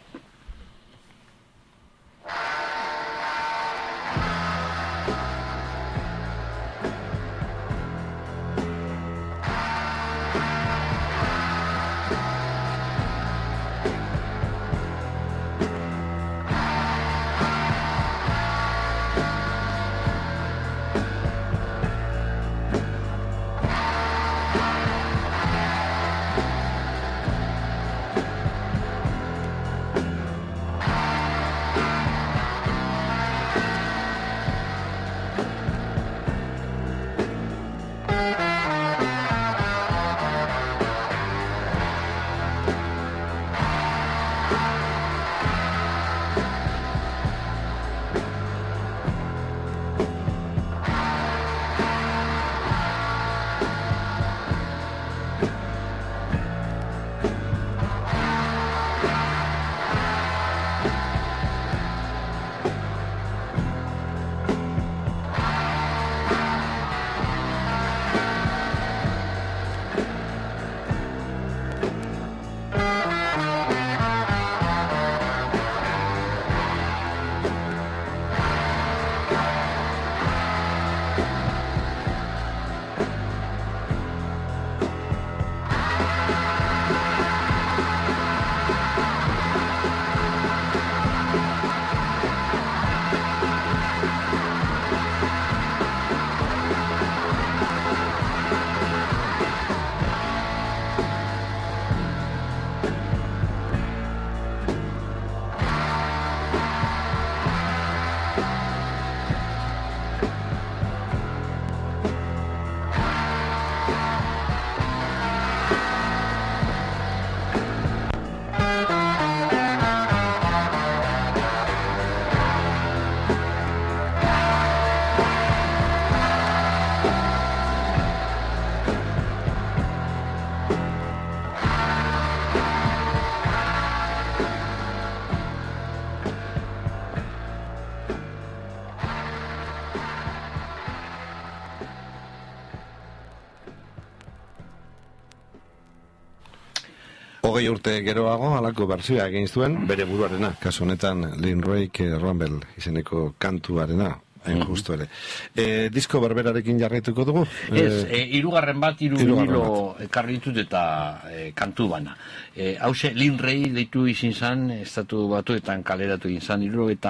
Hogei urte geroago halako bertsioa egin zuen bere buruarena, kasu honetan Lynn Rayren Rumble izeneko kantuarena, hain justu ere. Disko berberarekin jarraituko dugu? Ez, hirugarren bat, hiru vinilo ekarri ditut eta kantu bana. Hauxe, Lynn Ray deitu izin zan, estatu batuetan kaleratu egin zan,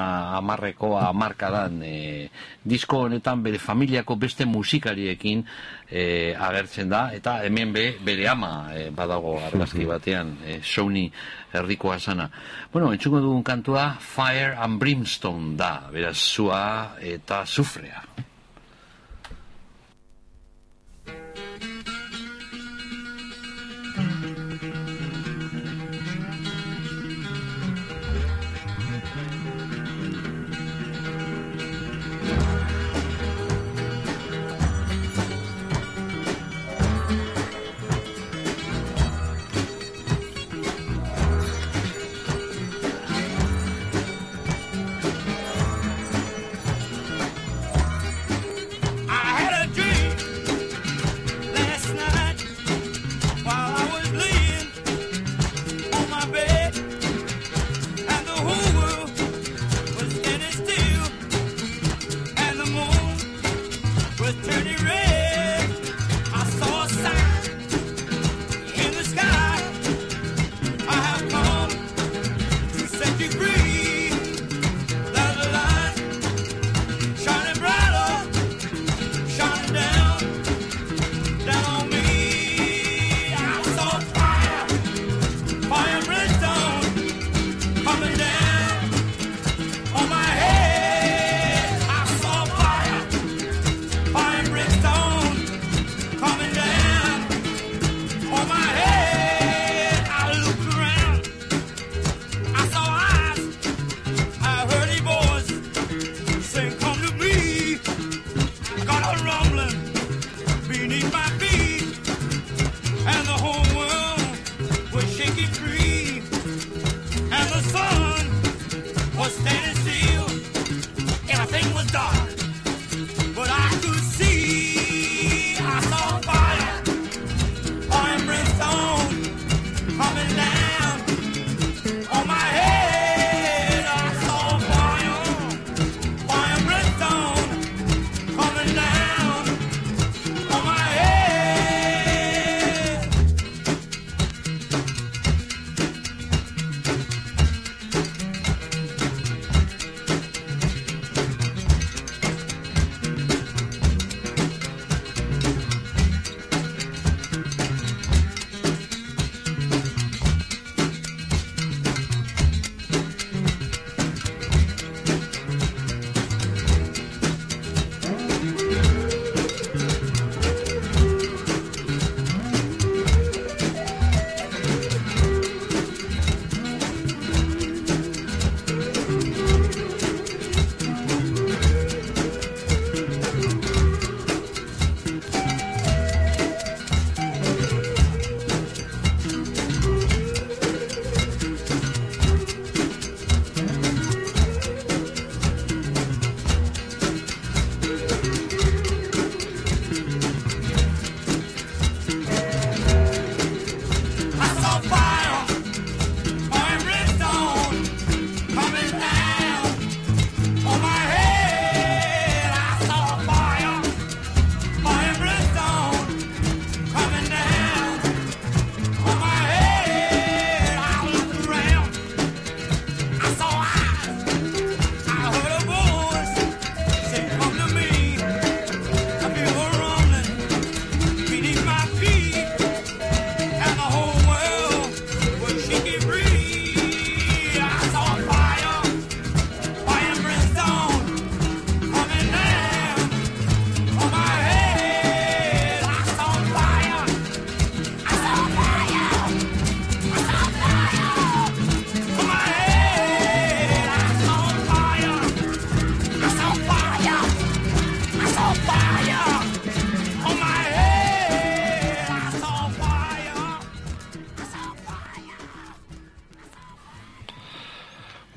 70ko hamarkadan disko honetan bere familiako beste musikariekin agertzen da, eta hemen bere ama badago argazki batean, Sony erdikoa zana. Bueno, entzuko dugun kantua Fire and Brimstone da, beraz zua eta sufrea.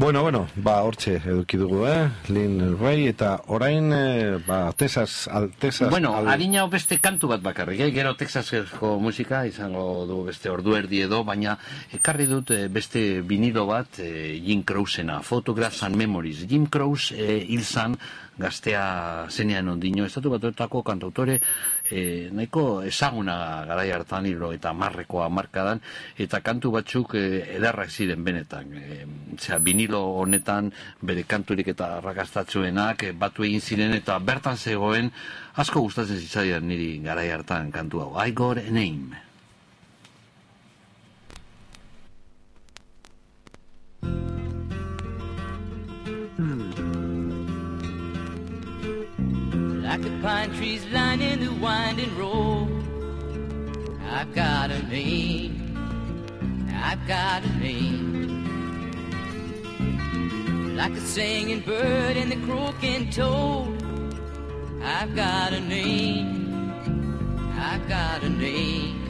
Bueno, hortxe eduki dugu, Lin Ray, eta orain, Texas... Bueno, adina beste kantu bat bakarrik, gero Texasko musika izango du beste ordu erdi edo, baina ekarri dut beste vinilo bat, Jim Crowsena, Photographs and Memories. Jim Crows hil zan gaztea zenean ondino, estatu batuetako kantautore nahiko ezaguna garai hartan eta marrekoa markadan, eta kantu batzuk ederrak ziren benetan. Vinilo honetan bere kanturik eta arrakastatzuenak batu egin ziren, eta bertan zegoen asko gustatzen zitzaidan niri garai hartan kantu hau. I Got a Name. Like the pine trees lining the winding road, I've got a name, I've got a name. Like a singing bird and the croaking toad, I've got a name, I've got a name.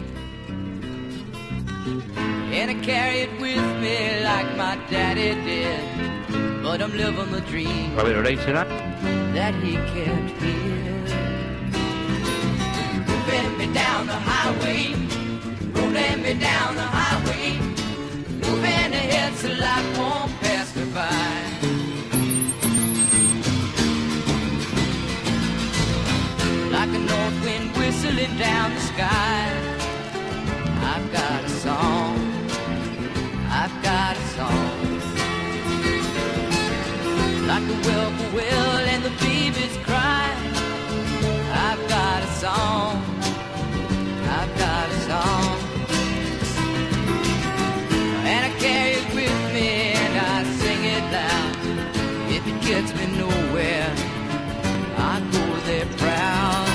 And I carry it with me like my daddy did, but I'm living the dream A ver, orain será? that he kept here. Moving me down the highway, rolling me down the highway, moving ahead so life won't pass me by. Like a north wind whistling down the sky, I've got a song, I've got a song. Like a whippoorwill and the babies cry, I've got a song, I've got a song. And I carry it with me and I sing it loud. If it gets me nowhere, I go there proud.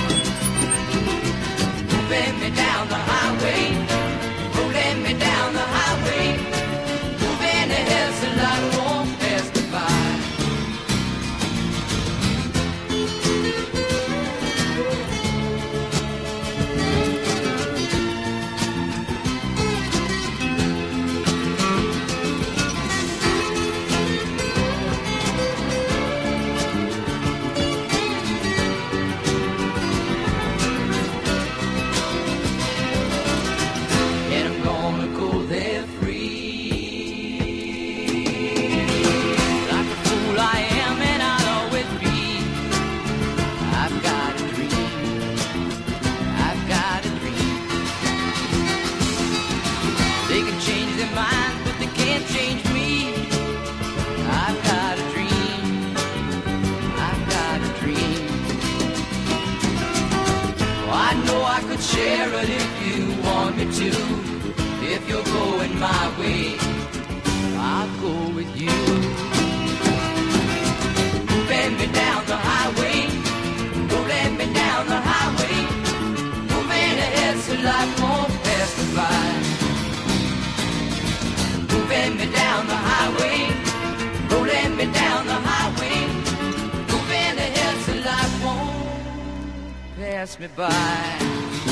Moving me down the highway, rolling me down the highway, moving ahead so life won't pass me by. Share it if you want me to. If you're going my way, I'll go with you. Moving me down the highway, rolling me down the highway, moving ahead so life won't pass me by. Moving me down the highway, rolling me down the highway, moving ahead so life won't pass me by.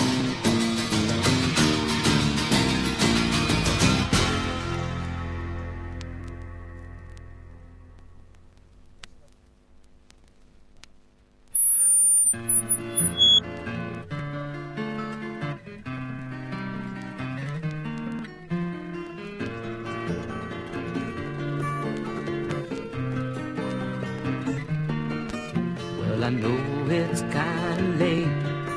Well, I know it's kinda late.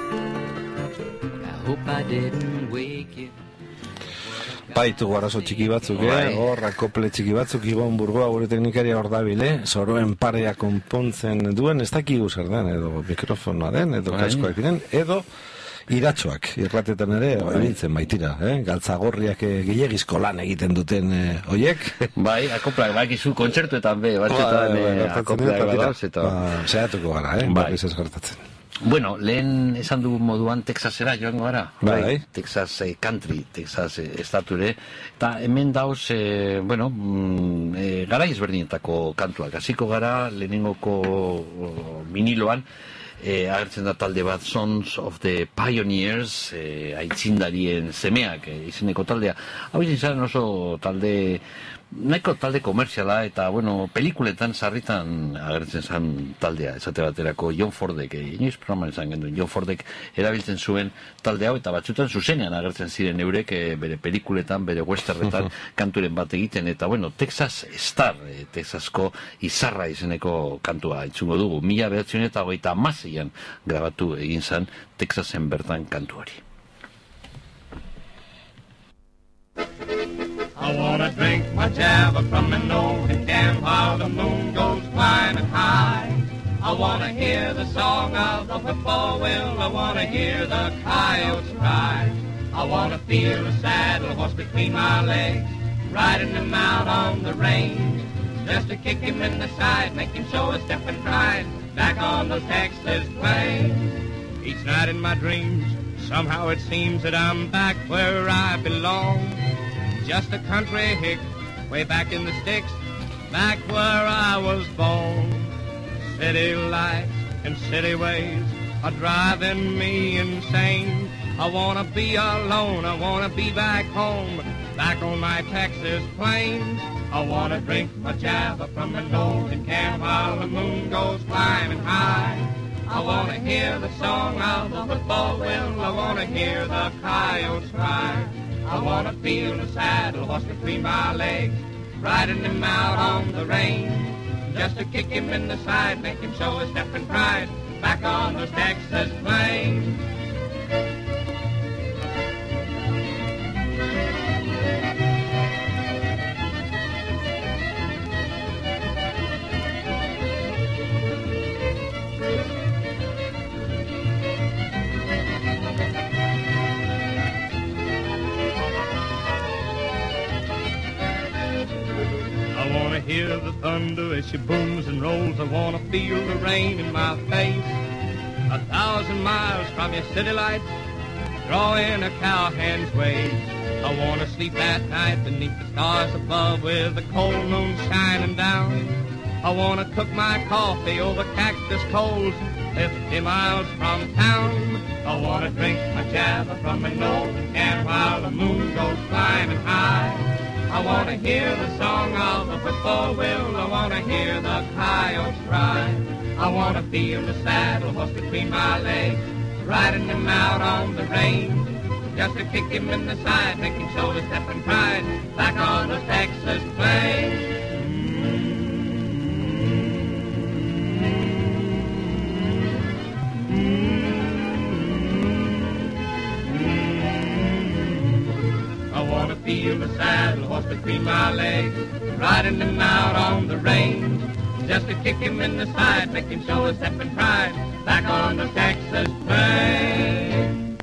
I hope I didn't wake you. Baitu arazo txiki batzuk, hor akople txiki batzuk, Ibon Burgoa gure teknikaria hor dabile, zoroen parea konpontzen duen, ez dakigu zer den, edo mikrofonoa den, edo kaskoak den, edo iratxoak, irratetan ere, ibiltzen baitira, galtzagorriak gehiagizko lan egiten duten oiek. Bai, akoplak, bai, izu kontzertuetan be, batzuetan akoplak badauz, eta... Zehatuko gara, bai, ez gertatzen. Bueno, lehen esan du moduan Texasera joango gara, bai. Texas country, Texas estature, eta hemen dauz, bueno, gara ezberdinetako kantuak, hasiko gara lehenengoko viniloan, agertzen da talde bat, Sons of the Pioneers, aitzindarien semeak, izeneko taldea. Hau izan oso talde nahiko talde komerziala eta, bueno, pelikuletan sarritan agertzen zen taldea, esate baterako John Fordek, inoiz programan esan genduen, John Fordek erabiltzen zuen talde hau, eta batzutan zuzenean agertzen ziren eurek bere pelikuletan, bere westernetan kanturen bat egiten, eta, bueno, Texas Star, Texasko izarra izeneko kantua entzungo dugu, 1926an grabatu egin zen Texasen bertan kantuari. I wanna drink my java from an open can while the moon goes climbing high. I wanna hear the song of the whippoorwill. I wanna hear the coyotes cry. I wanna feel the saddle horse between my legs, riding him out on the range, just to kick him in the side, make him show a step and stride back on those Texas plains. Each night in my dreams, somehow it seems that I'm back where I belong. Just a country hick, way back in the sticks, back where I was born. City lights and city ways are driving me insane. I wanna be alone, I wanna be back home, back on my Texas plains. I wanna drink my java from an open can while the moon goes climbing high. I wanna hear the song of the whippoorwill, I wanna hear the coyotes cry. I wanna feel the saddle horse between my legs, riding him out on the range, just to kick him in the side, make him show his step and pride, back on those Texas plains. I wanna hear the thunder as she booms and rolls. I wanna feel the rain in my face. 1,000 miles from your city lights, drawing a cowhand's wage. I wanna sleep at night beneath the stars above with the cold moon shining down. I wanna cook my coffee over cactus coals 50 miles from town. I wanna drink my java from an open can while the moon goes climbing high. I wanna hear the song of the whippoorwill, I wanna hear the coyotes cry. I wanna feel the saddle horse between my legs, riding him out on the range, just to kick him in the side, make him show his step and pride, back on those Texas plains. I wanna feel the saddle horse between my legs, riding him out on the range, just to kick him in the side, make him show his step and pride, back on the Texas plains.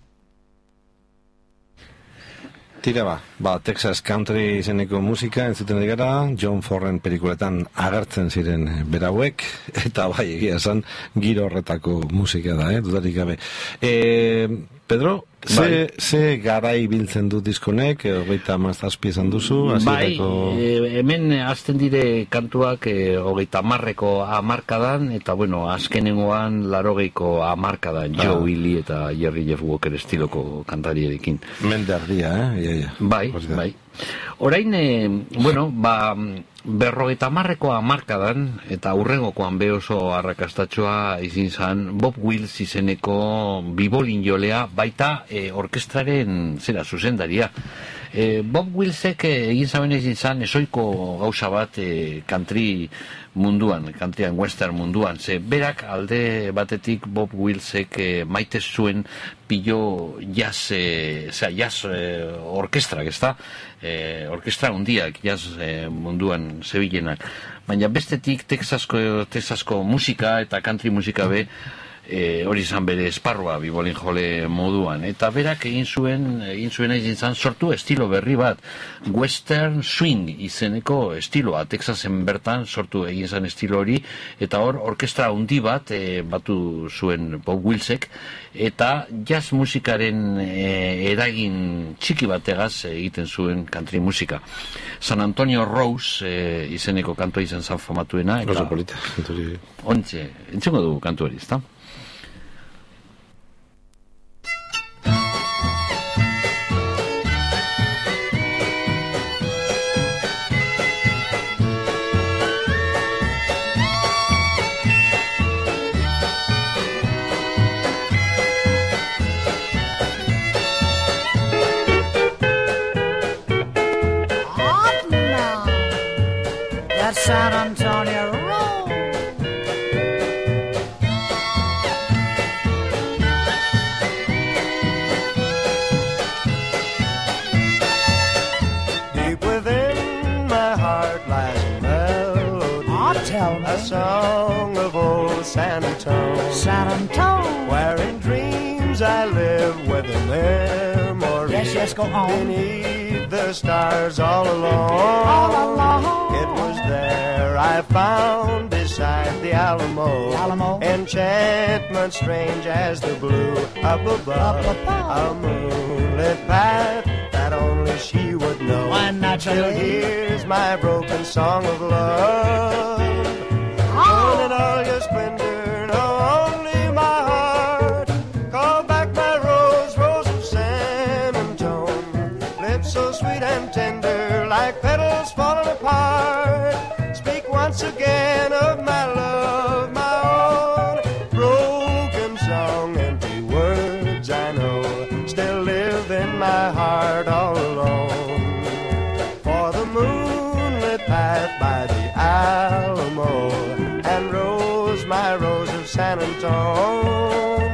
Tira Texas Country izeneko musika entzuten ari gara, John Forden pelikuletan agertzen ziren berauek, eta bai egia esan giro horretako musika da, dudarik gabe. Pedro, ze garai biltzen du diskonek, 37 esan duzu, hasierako... Bai, hemen azten dire kantuak 30ko hamarkadan, eta bueno, azkenengoan 80ko hamarkadan, Joe Willie eta Jerry Jeff Walker estiloko kantarierekin. Mende ardia, Bai. Orain, bueno, 50ko hamarkadan, eta hurrengokoan be oso arrakastatxoa izin zan, Bob Wills izeneko bibolin jolea, baita orkestraren zuzendaria. Bob Willsek egin zaben izin zan esoiko gauza bat country munduan, country western munduan, ze berak alde batetik Bob Willsek maite zuen pillo jazz, orkestrak, ez da? Orkestra hundiak jazz munduan zebilenak. Baina bestetik Texasko musika eta country musika be, hori izan bere esparrua bibolin jole moduan, eta berak egin zan sortu estilo berri bat, western swing izeneko estiloa, Texasen bertan sortu egin zan estilo hori, eta hor orkestra handi bat batu zuen Bob Willsek, eta jazz musikaren eragin txiki bategaz egiten zuen country musika. San Antonio Rose izeneko kantua izan zan famatuena, eta ontxe, entzungo dugu kantu hori, ezta? San Antonio, roll. Deep within my heart lies a melody. Tell me. A song of old San Antone. San Antone. Where in dreams I live with a memory. Yes, go on. Beneath the stars all alone. All alone. It was there I found beside the Alamo. Enchantment strange as the blue up above. A moonlit path that only she would know. Why, naturally. Till here's my broken song of love. Moon in all your splendor, no, only my heart. Call back my rose, rose of San Antone. Lips so sweet and tender, like petals falling apart. Speak once again of my love, my own. Broken song, empty words I know, still live in my heart all alone. For the moonlit path by the Alamo, and rose, my rose of San Antone.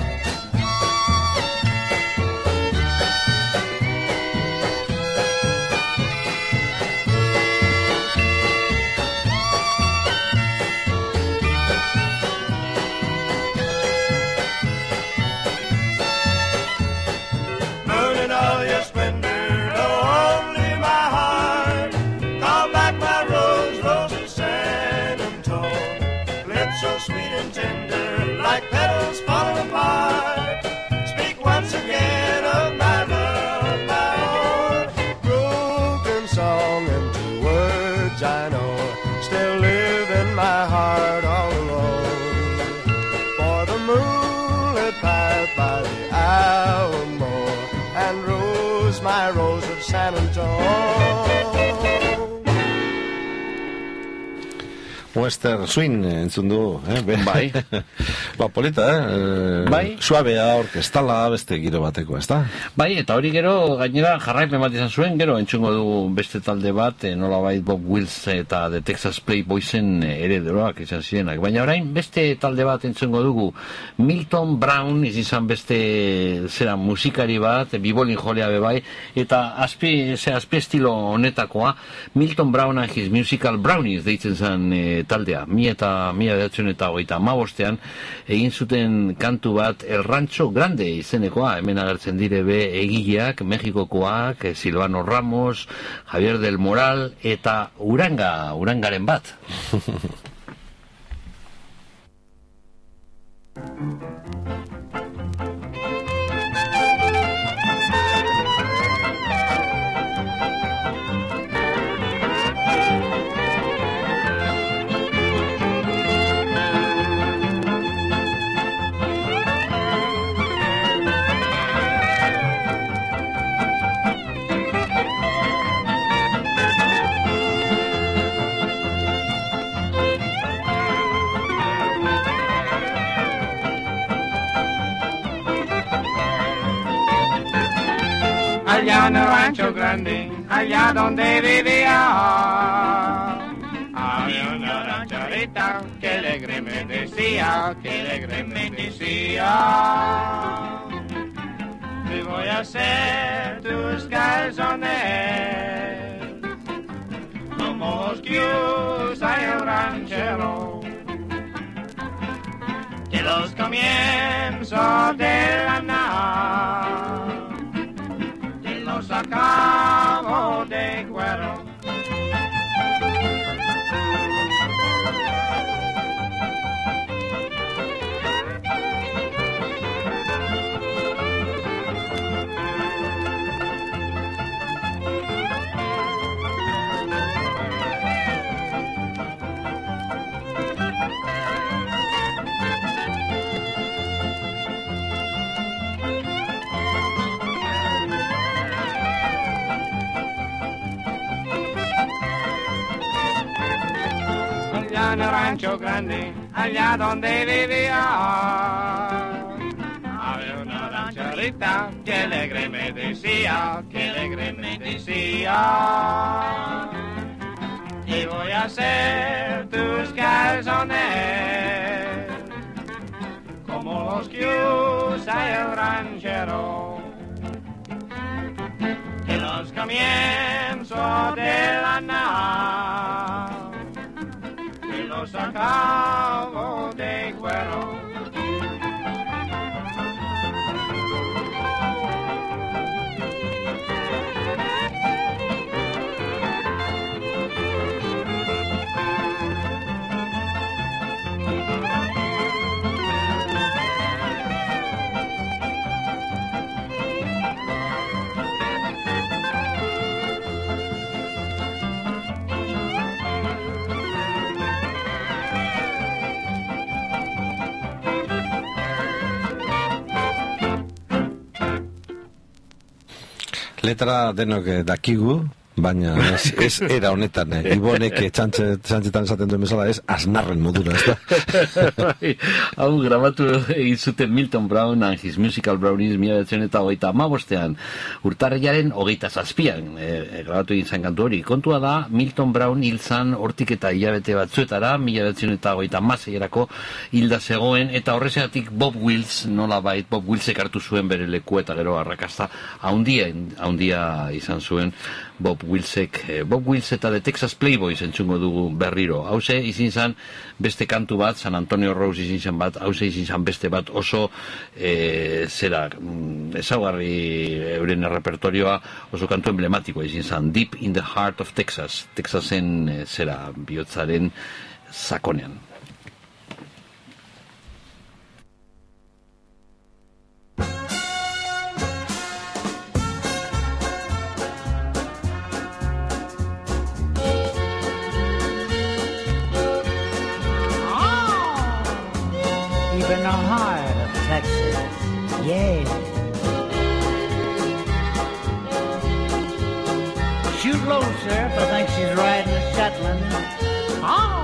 Moon in all your splendor, oh, only my heart. Call back my rose, rose of San Antone. Lips so sweet and tender, like petals falling apart. Speak once again of my love, my own. Broken song, empty words I know, still live in my heart all alone. For the moonlit path by the Alamo, and rose, my rose of San Antone. Western Swing entzun du, Bai. Ba, polita, Bai. Suabea, orkestala, beste giro bateko, ez da? Bai, eta hori gero, gainera, jarraipen bat izan zuen, gero, entzungo du beste talde bat, nolabait Bob Wills eta The Texas Playboysen ereduroak izan zirenak. Baina orain, beste talde bat entzungo dugu, Milton Brown, izan beste zera musikari bat, bibolin jolea bebai, eta azpi estilo honetakoa, Milton Brown and his musical brownies deitzen zen taldea, 1985 egin zuten kantu bat El Rancho Grande izenekoa, hemen agertzen dire be egileak, Mexikokoak, Silvano Ramos, Javier del Moral eta Urangaren bat. Allá en el Rancho Grande, allá donde vivía, había una rancherita que alegre me decía, te voy a hacer tus calzones, como los que usa el ranchero, de los comienzos de la nada. Los acabo de cuero. En el Rancho Grande, allá donde vivía, había una rancherita que alegre me decía, ¿Qué voy a hacer? Tus skies on air, como los que usa el ranchero, en los comienzos de la nada y los acabos de cuero. Letra denok dakigu, baina ez era honetan, Ibonek txantxetan esaten duen bezala, ez asnarren modura, ez da? Hau grabatu egin zuten Milton Brown and His Musical Brownies 1935 urtarrilaren 27an grabatu egin zen kantu hori. Kontua da, Milton Brown hil zan hortik eta hilabete batzuetara, 1936erako hilda zegoen, eta horrezegatik Bob Wills, nolabait, Bob Willsek hartu zuen bere leku eta gero arrakasta haundia izan zuen Bob Willsek. Bob Wills eta The Texas Playboys entzungo dugu berriro. Hauze izin zan beste kantu bat, San Antonio Rose izin zan bat, hauze izin zan beste bat oso ezaugarri euren repertorioa, oso kantu emblematikoa izin zan, Deep in the Heart of Texas, Texasen bihotzaren sakonean. In the heart of Texas, yeah. Shoot low, sir, if I think she's riding a Shetland. Oh!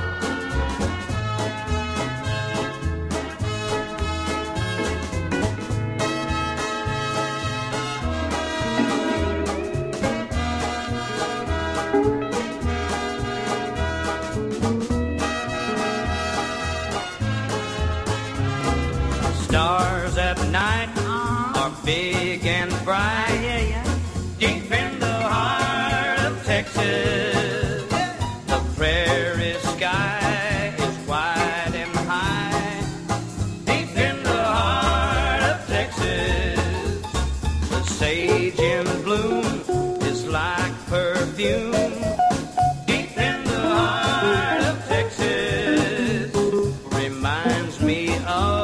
Stars at night are big and bright, deep in the heart of Texas. The prairie sky is wide and high, deep in the heart of Texas. The sage in bloom is like perfume, deep in the heart of Texas. Reminds me of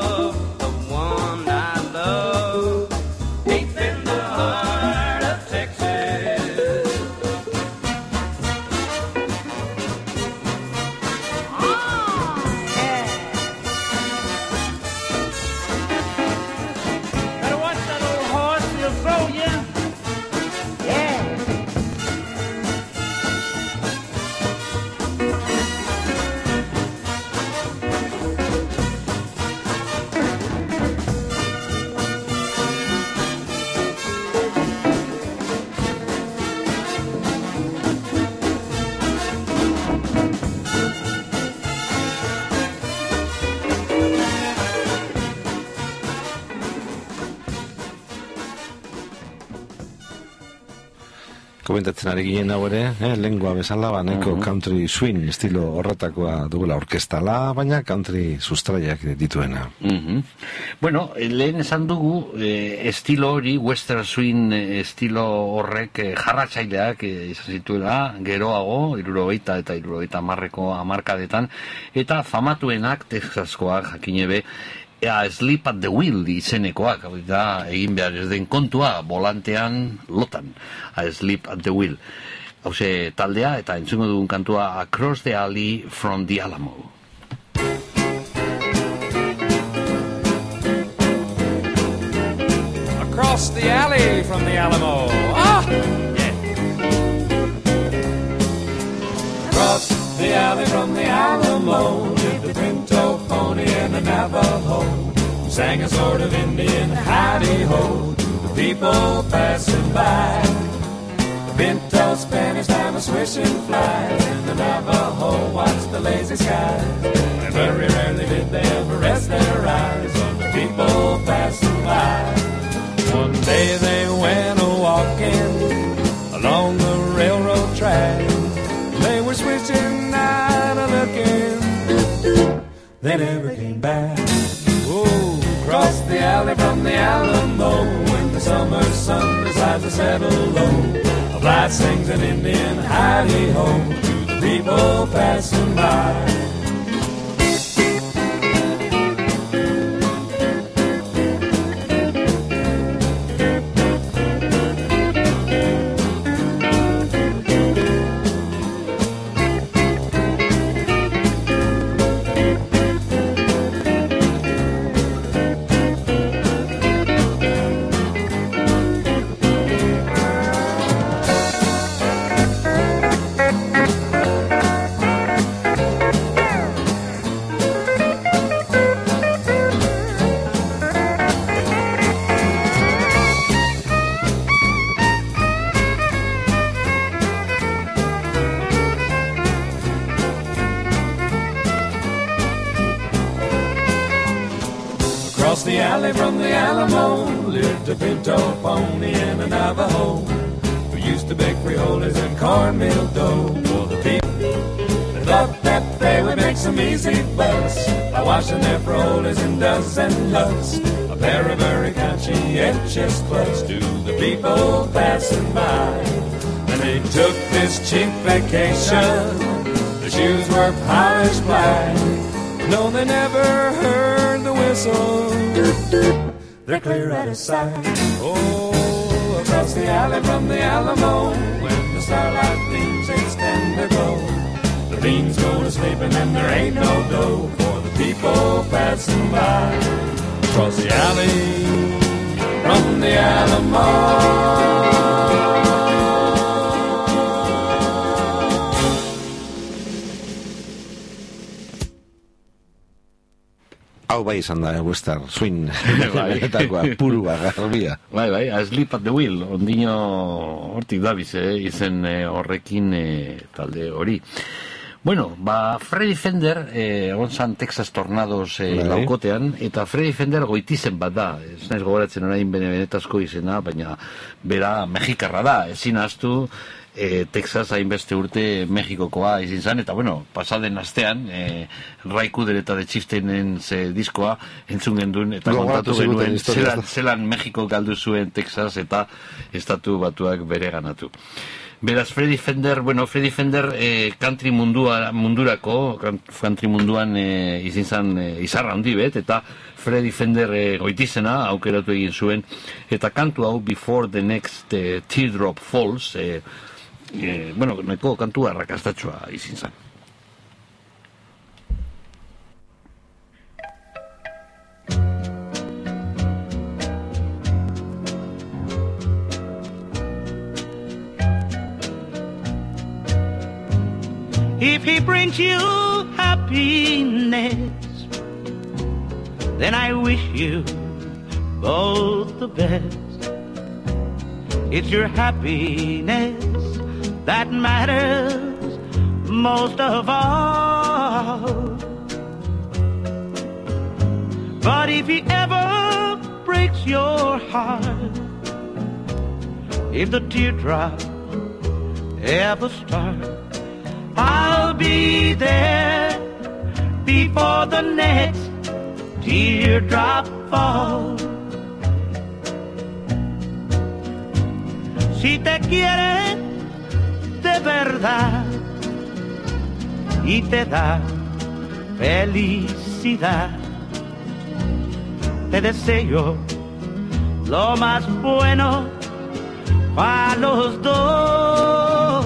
komentatzen ari ginen hau ere, lengua bezala, baneko country swing estilo horretakoa dugula orkestala, baina country sustraiak dituena. Bueno, lehen esan dugu estilo hori, western swing estilo horrek jarratzaileak izan zituela, geroago, 70 eta 70 hamarkadetan, eta famatuenak, Texaskoak, jakinebe, Sleep at the Wheel izenekoak, da egin behar ez den kontua, volantean lotan, Sleep at the Wheel. Hauze taldea, eta entzungo dugun kantua Across the Alley from the Alamo. Across the alley from the Alamo. Ah! Yeah. Across the alley from the Alamo lived a pinto pony and a Navajo. Sang a sort of Indian howdy-ho to the people passing by. The pinto spent Spanish time a swishing flies, and the Navajo watched the lazy skies. And very rarely did they ever rest their eyes on the people passing by. One day they went a-walking along the railroad track. They were swishing out a looking, they never came back. Oh, across the alley from the Alamo, when the summer sun decides to settle low, a blast sings an Indian hidey-ho to the people passing by. The alley from the Alamo lived a pinto pony and a Navajo who used to bake frijoles and cornmeal dough for the people. They thought that they would make some easy bucks by washing their frijoles in dozen lugs. A pair of very conscientious clerks to the people passing by. And they took this cheap vacation. Their shoes were polished black. No, they never heard the whistle. They're clear out of sight. Oh, across the alley from the Alamo, when the starlight beams extend their glow, the beans go to sleep and then there ain't no dough for the people passing by. Across the alley from the Alamo. Hau bai izan da, western swing, benetakoa, purua, garbia. Bai, A Sleep at the Wheel, ondino hortik dabiz, izen horrekin talde hori. Bueno, Freddy Fender, egon zan Texas Tornados laukotean, eta Freddy Fender goitizen bat da, ez naiz gogoratzen orain benetazko izena, baina bera mexikarra da, ezin ahaztu, Texas hainbeste urte Mexikokoa izin zan, eta bueno, pasaden astean Ray Cooder eta The Chieftains diskoa entzun gendun, eta kontatu genuen zelan Mexiko galdu zuen Texas eta estatu batuak bere ganatu. Beraz, Freddy Fender country mundurako, country munduan izin zan izarra handi bet, eta Freddy Fender goitizena aukeratu egin zuen, eta kantu hau Before the Next Teardrop Falls, neko kantua arrakastatxoa izin zan. If he brings you happiness, then I wish you both the best. It's your happiness that matters most of all. But if he ever breaks your heart, if the teardrop ever starts, I'll be there before the next teardrop falls. Si te quiere de verdad y te da felicidad, te deseo lo más bueno para los dos.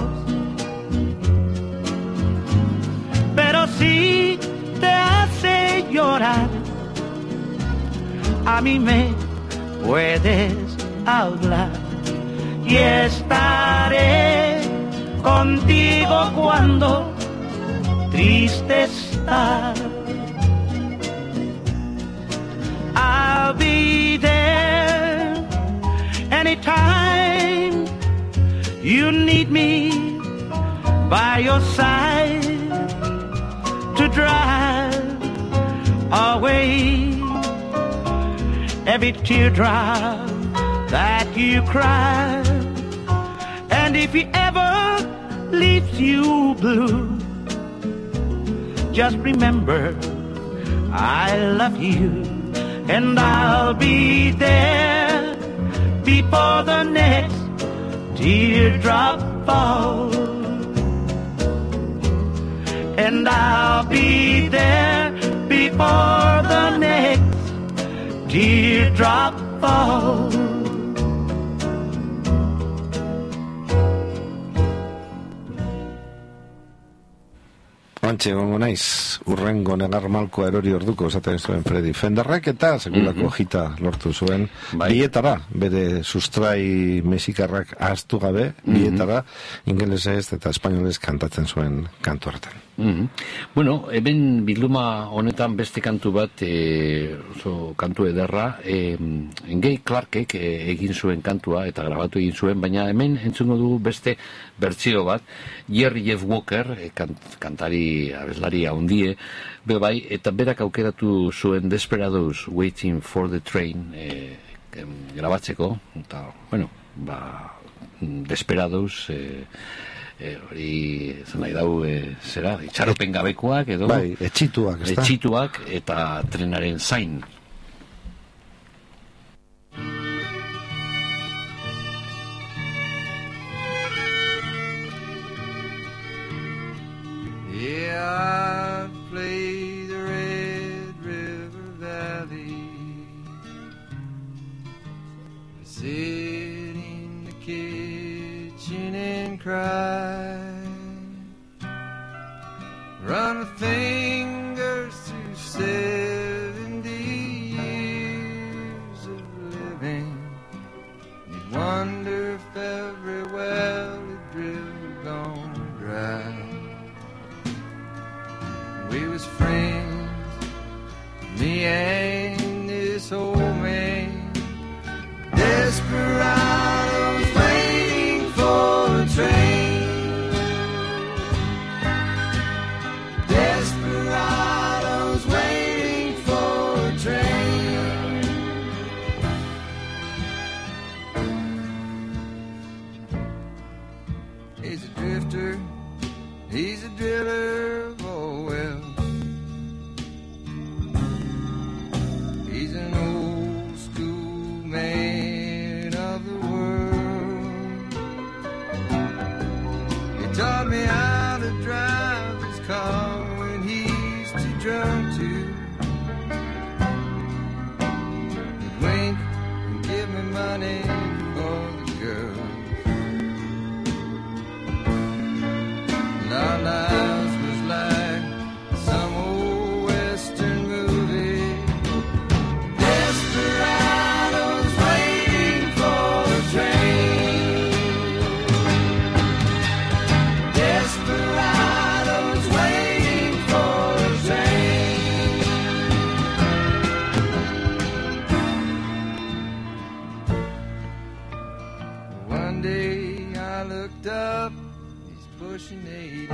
Pero si te hace llorar, a mí me puedes hablar y estaré contigo cuando triste estás. I'll be there anytime you need me. by your side to drive away every teardrop that you cry. And if he ever leaves you blue, just remember I love you, and I'll be there before the next teardrop falls. And I'll be there before the next teardrop falls. Antxe gongo naiz, urrengo negar malkoa erori orduko esaten zuen Freddy Fenderrek eta sekulako jita lortu zuen bietara, bere sustrai mexikarrak ahaztu gabe, bietara ingelesez eta espainolez kantatzen zuen kantu hartan. Bueno, hemen bilduma honetan beste kantu bat, oso kantu ederra, Gay Clarkek egin zuen kantua eta grabatu egin zuen, baina hemen entzungo dugu beste bertsio bat, Jerry Jeff Walker, kantari abeslari haundie, bai, eta berak aukeratu zuen Desperados Waiting for the Train grabatzeko, eta, bueno, Desperados, hori zan nahi dau, zera, itxaropen gabekoak edo, bai, etxituak, ez da? Etxituak eta trenaren zain. Yeah, I play the Red River Valley, sit in the kitchen and cry, run my fingers through 70 years of living, you'd wonder if every well had drilled gone dry. We was friends, me and this old man, desperados waiting for a train, desperados waiting for a train. He's a drifter, he's a driller of all well. He's an old school man of the world. He taught me how to drive his car when he's too drunk to. He'd wink and give me money for the girls. And our lives was like some old western movie. Desperados waiting for a train, desperados waiting for a train. One day I looked up, he's pushing 80,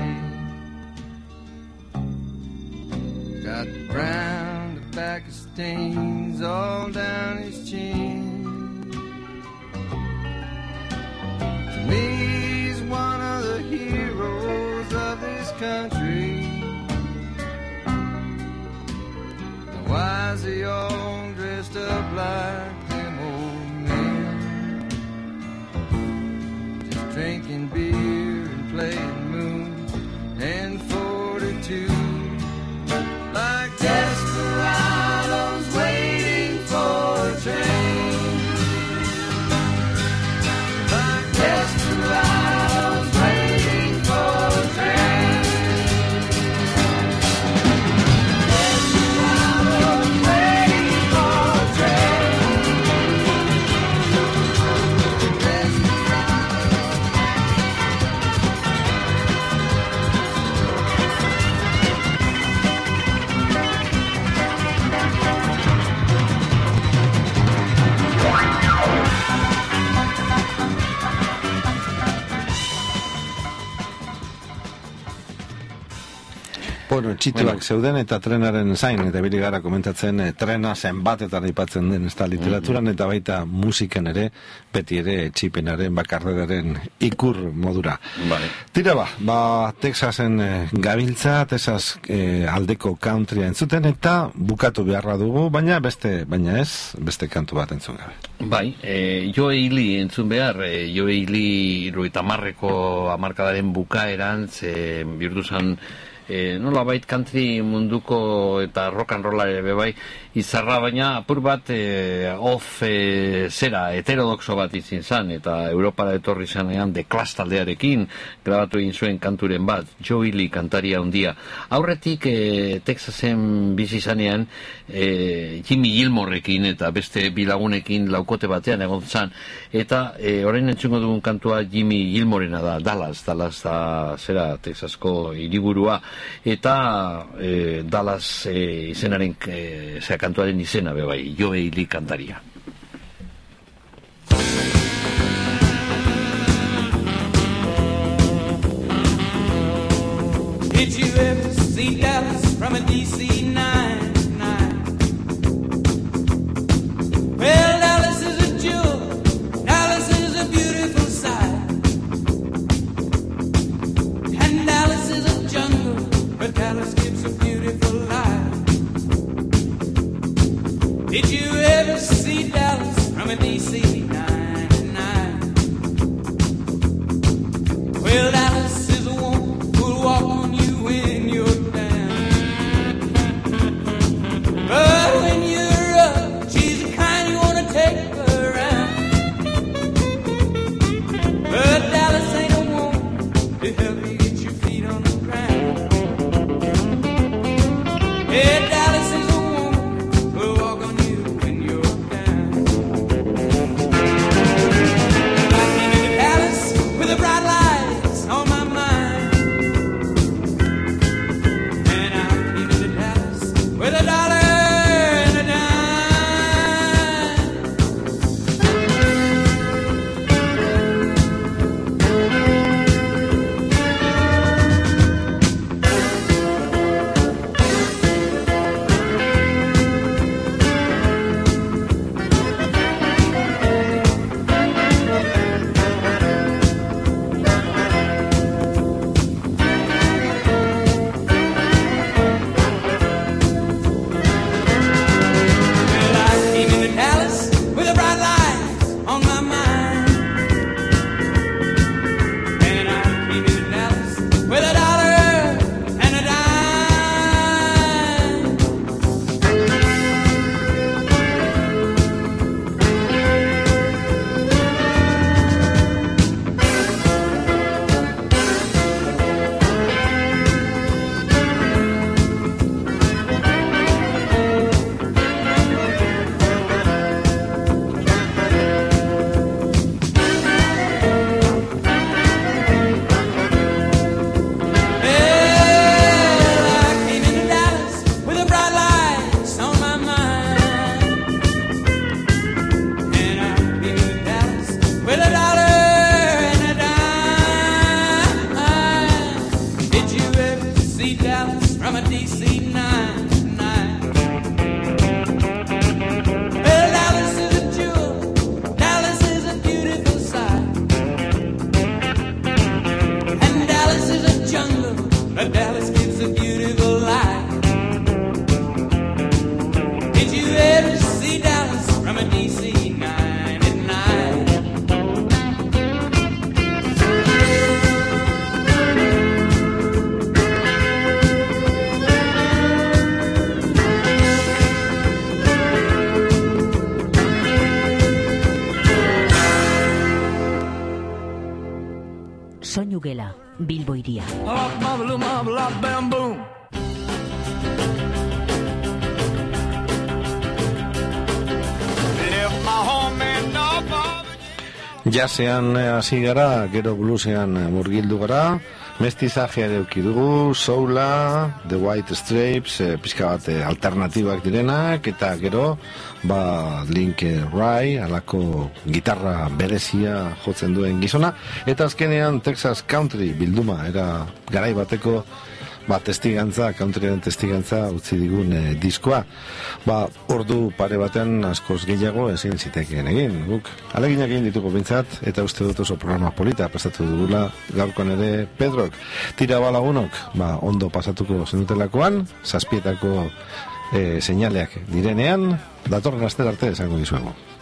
got the brown tobacco stains all down his chin. To me, he's one of the heroes of this country. Now why is he all dressed up like them old men? Just drinking beer and playing moon and 42. Like desperados waiting for a train, like desperados waiting for a train, desperados waiting for a train, desperados. Bueno, txituak zeuden eta trenaren zain, eta bili gara komentatzen trena zenbatetan aipatzen den ez da literaturan, eta baita musikan ere, beti ere txipenaren, bakarderaren ikur modura. Vale. Tira Texasen gabiltza, Texas aldeko countrya entzuten, eta bukatu beharra dugu, baina beste kantu bat entzun gabe. Bai, Joe Ely entzun behar, Joe Ely 70ko hamarkadaren bukaeran, bihurtu zen nola bait country munduko eta rock and rolla ere bai izarra, baina apur bat zera heterodoxo bat izin zan, eta Europara etorri zanean The Clash taldearekin grabatu egin zuen kanturen bat, Joe Ely kantaria handia. Aurretik Texasen bizi zanean Jimmy Gilmorekin eta beste bilagunekin laukote batean egon zan, eta orain entzungo dugun kantua Jimmy Gilmorena da, Dallas da zera Texasko hiriburua, eta Dallas izenaren kantuaren izena bebai, Joe Ely kantaria. Did you ever see Dallas from a DC 9? Well, Dallas is a jewel, Dallas is a beautiful sight, and Dallas is a jungle, but Dallas gives a beautiful life. Did you ever see Dallas from a DC 99? Well, Dallas is a woman who'll walk on you when you're down, but when you're up, she's the kind you wanna take her around. But Dallas ain't a woman to help you get your feet on the ground. Yeah, Dallas is a woman who'll walk on you when you're down. I came into Dallas with the bright lights on my mind, and I came into Dallas with a dollar and a dime. Well, I came into Dallas with the bright lights on my mind, and I came into Dallas with a dollar and a dime. Well, I came into Dallas with the bright lights on my mind, and I came into Dallas with a dollar and a dime. Did you ever see Dallas from a DC 9? Well, Dallas is a jewel, Dallas is a beautiful sight, and Dallas is a jungle, but Dallas gives a beautiful life. Did you ever see Dallas from a DC 99? Soinu gela, Bilbo iria. Jazzean hasi gara, gero bluesean murgildu gara, mestizajea ere eduki dugu, soula, The White Stripes, pixka bat alternatibak direnak, eta gero, Link Wray, alako gitarra berezia jotzen duen gizona, eta azkenean Texas Country bilduma, era garai bateko testigantza, countryaren testigantza utzi digun diskoa. Ordu pare batean askoz gehiago ezin zitekeen egin. Guk aleginak egin dituko bintzat, eta uste dut oso programa polita prestatu dugula gaurkoan ere Pedrok. Tira balagunok, ondo pasatuko zenutelakoan, 7:00 seinaleak direnean, datorren aster arte esango dizuegu.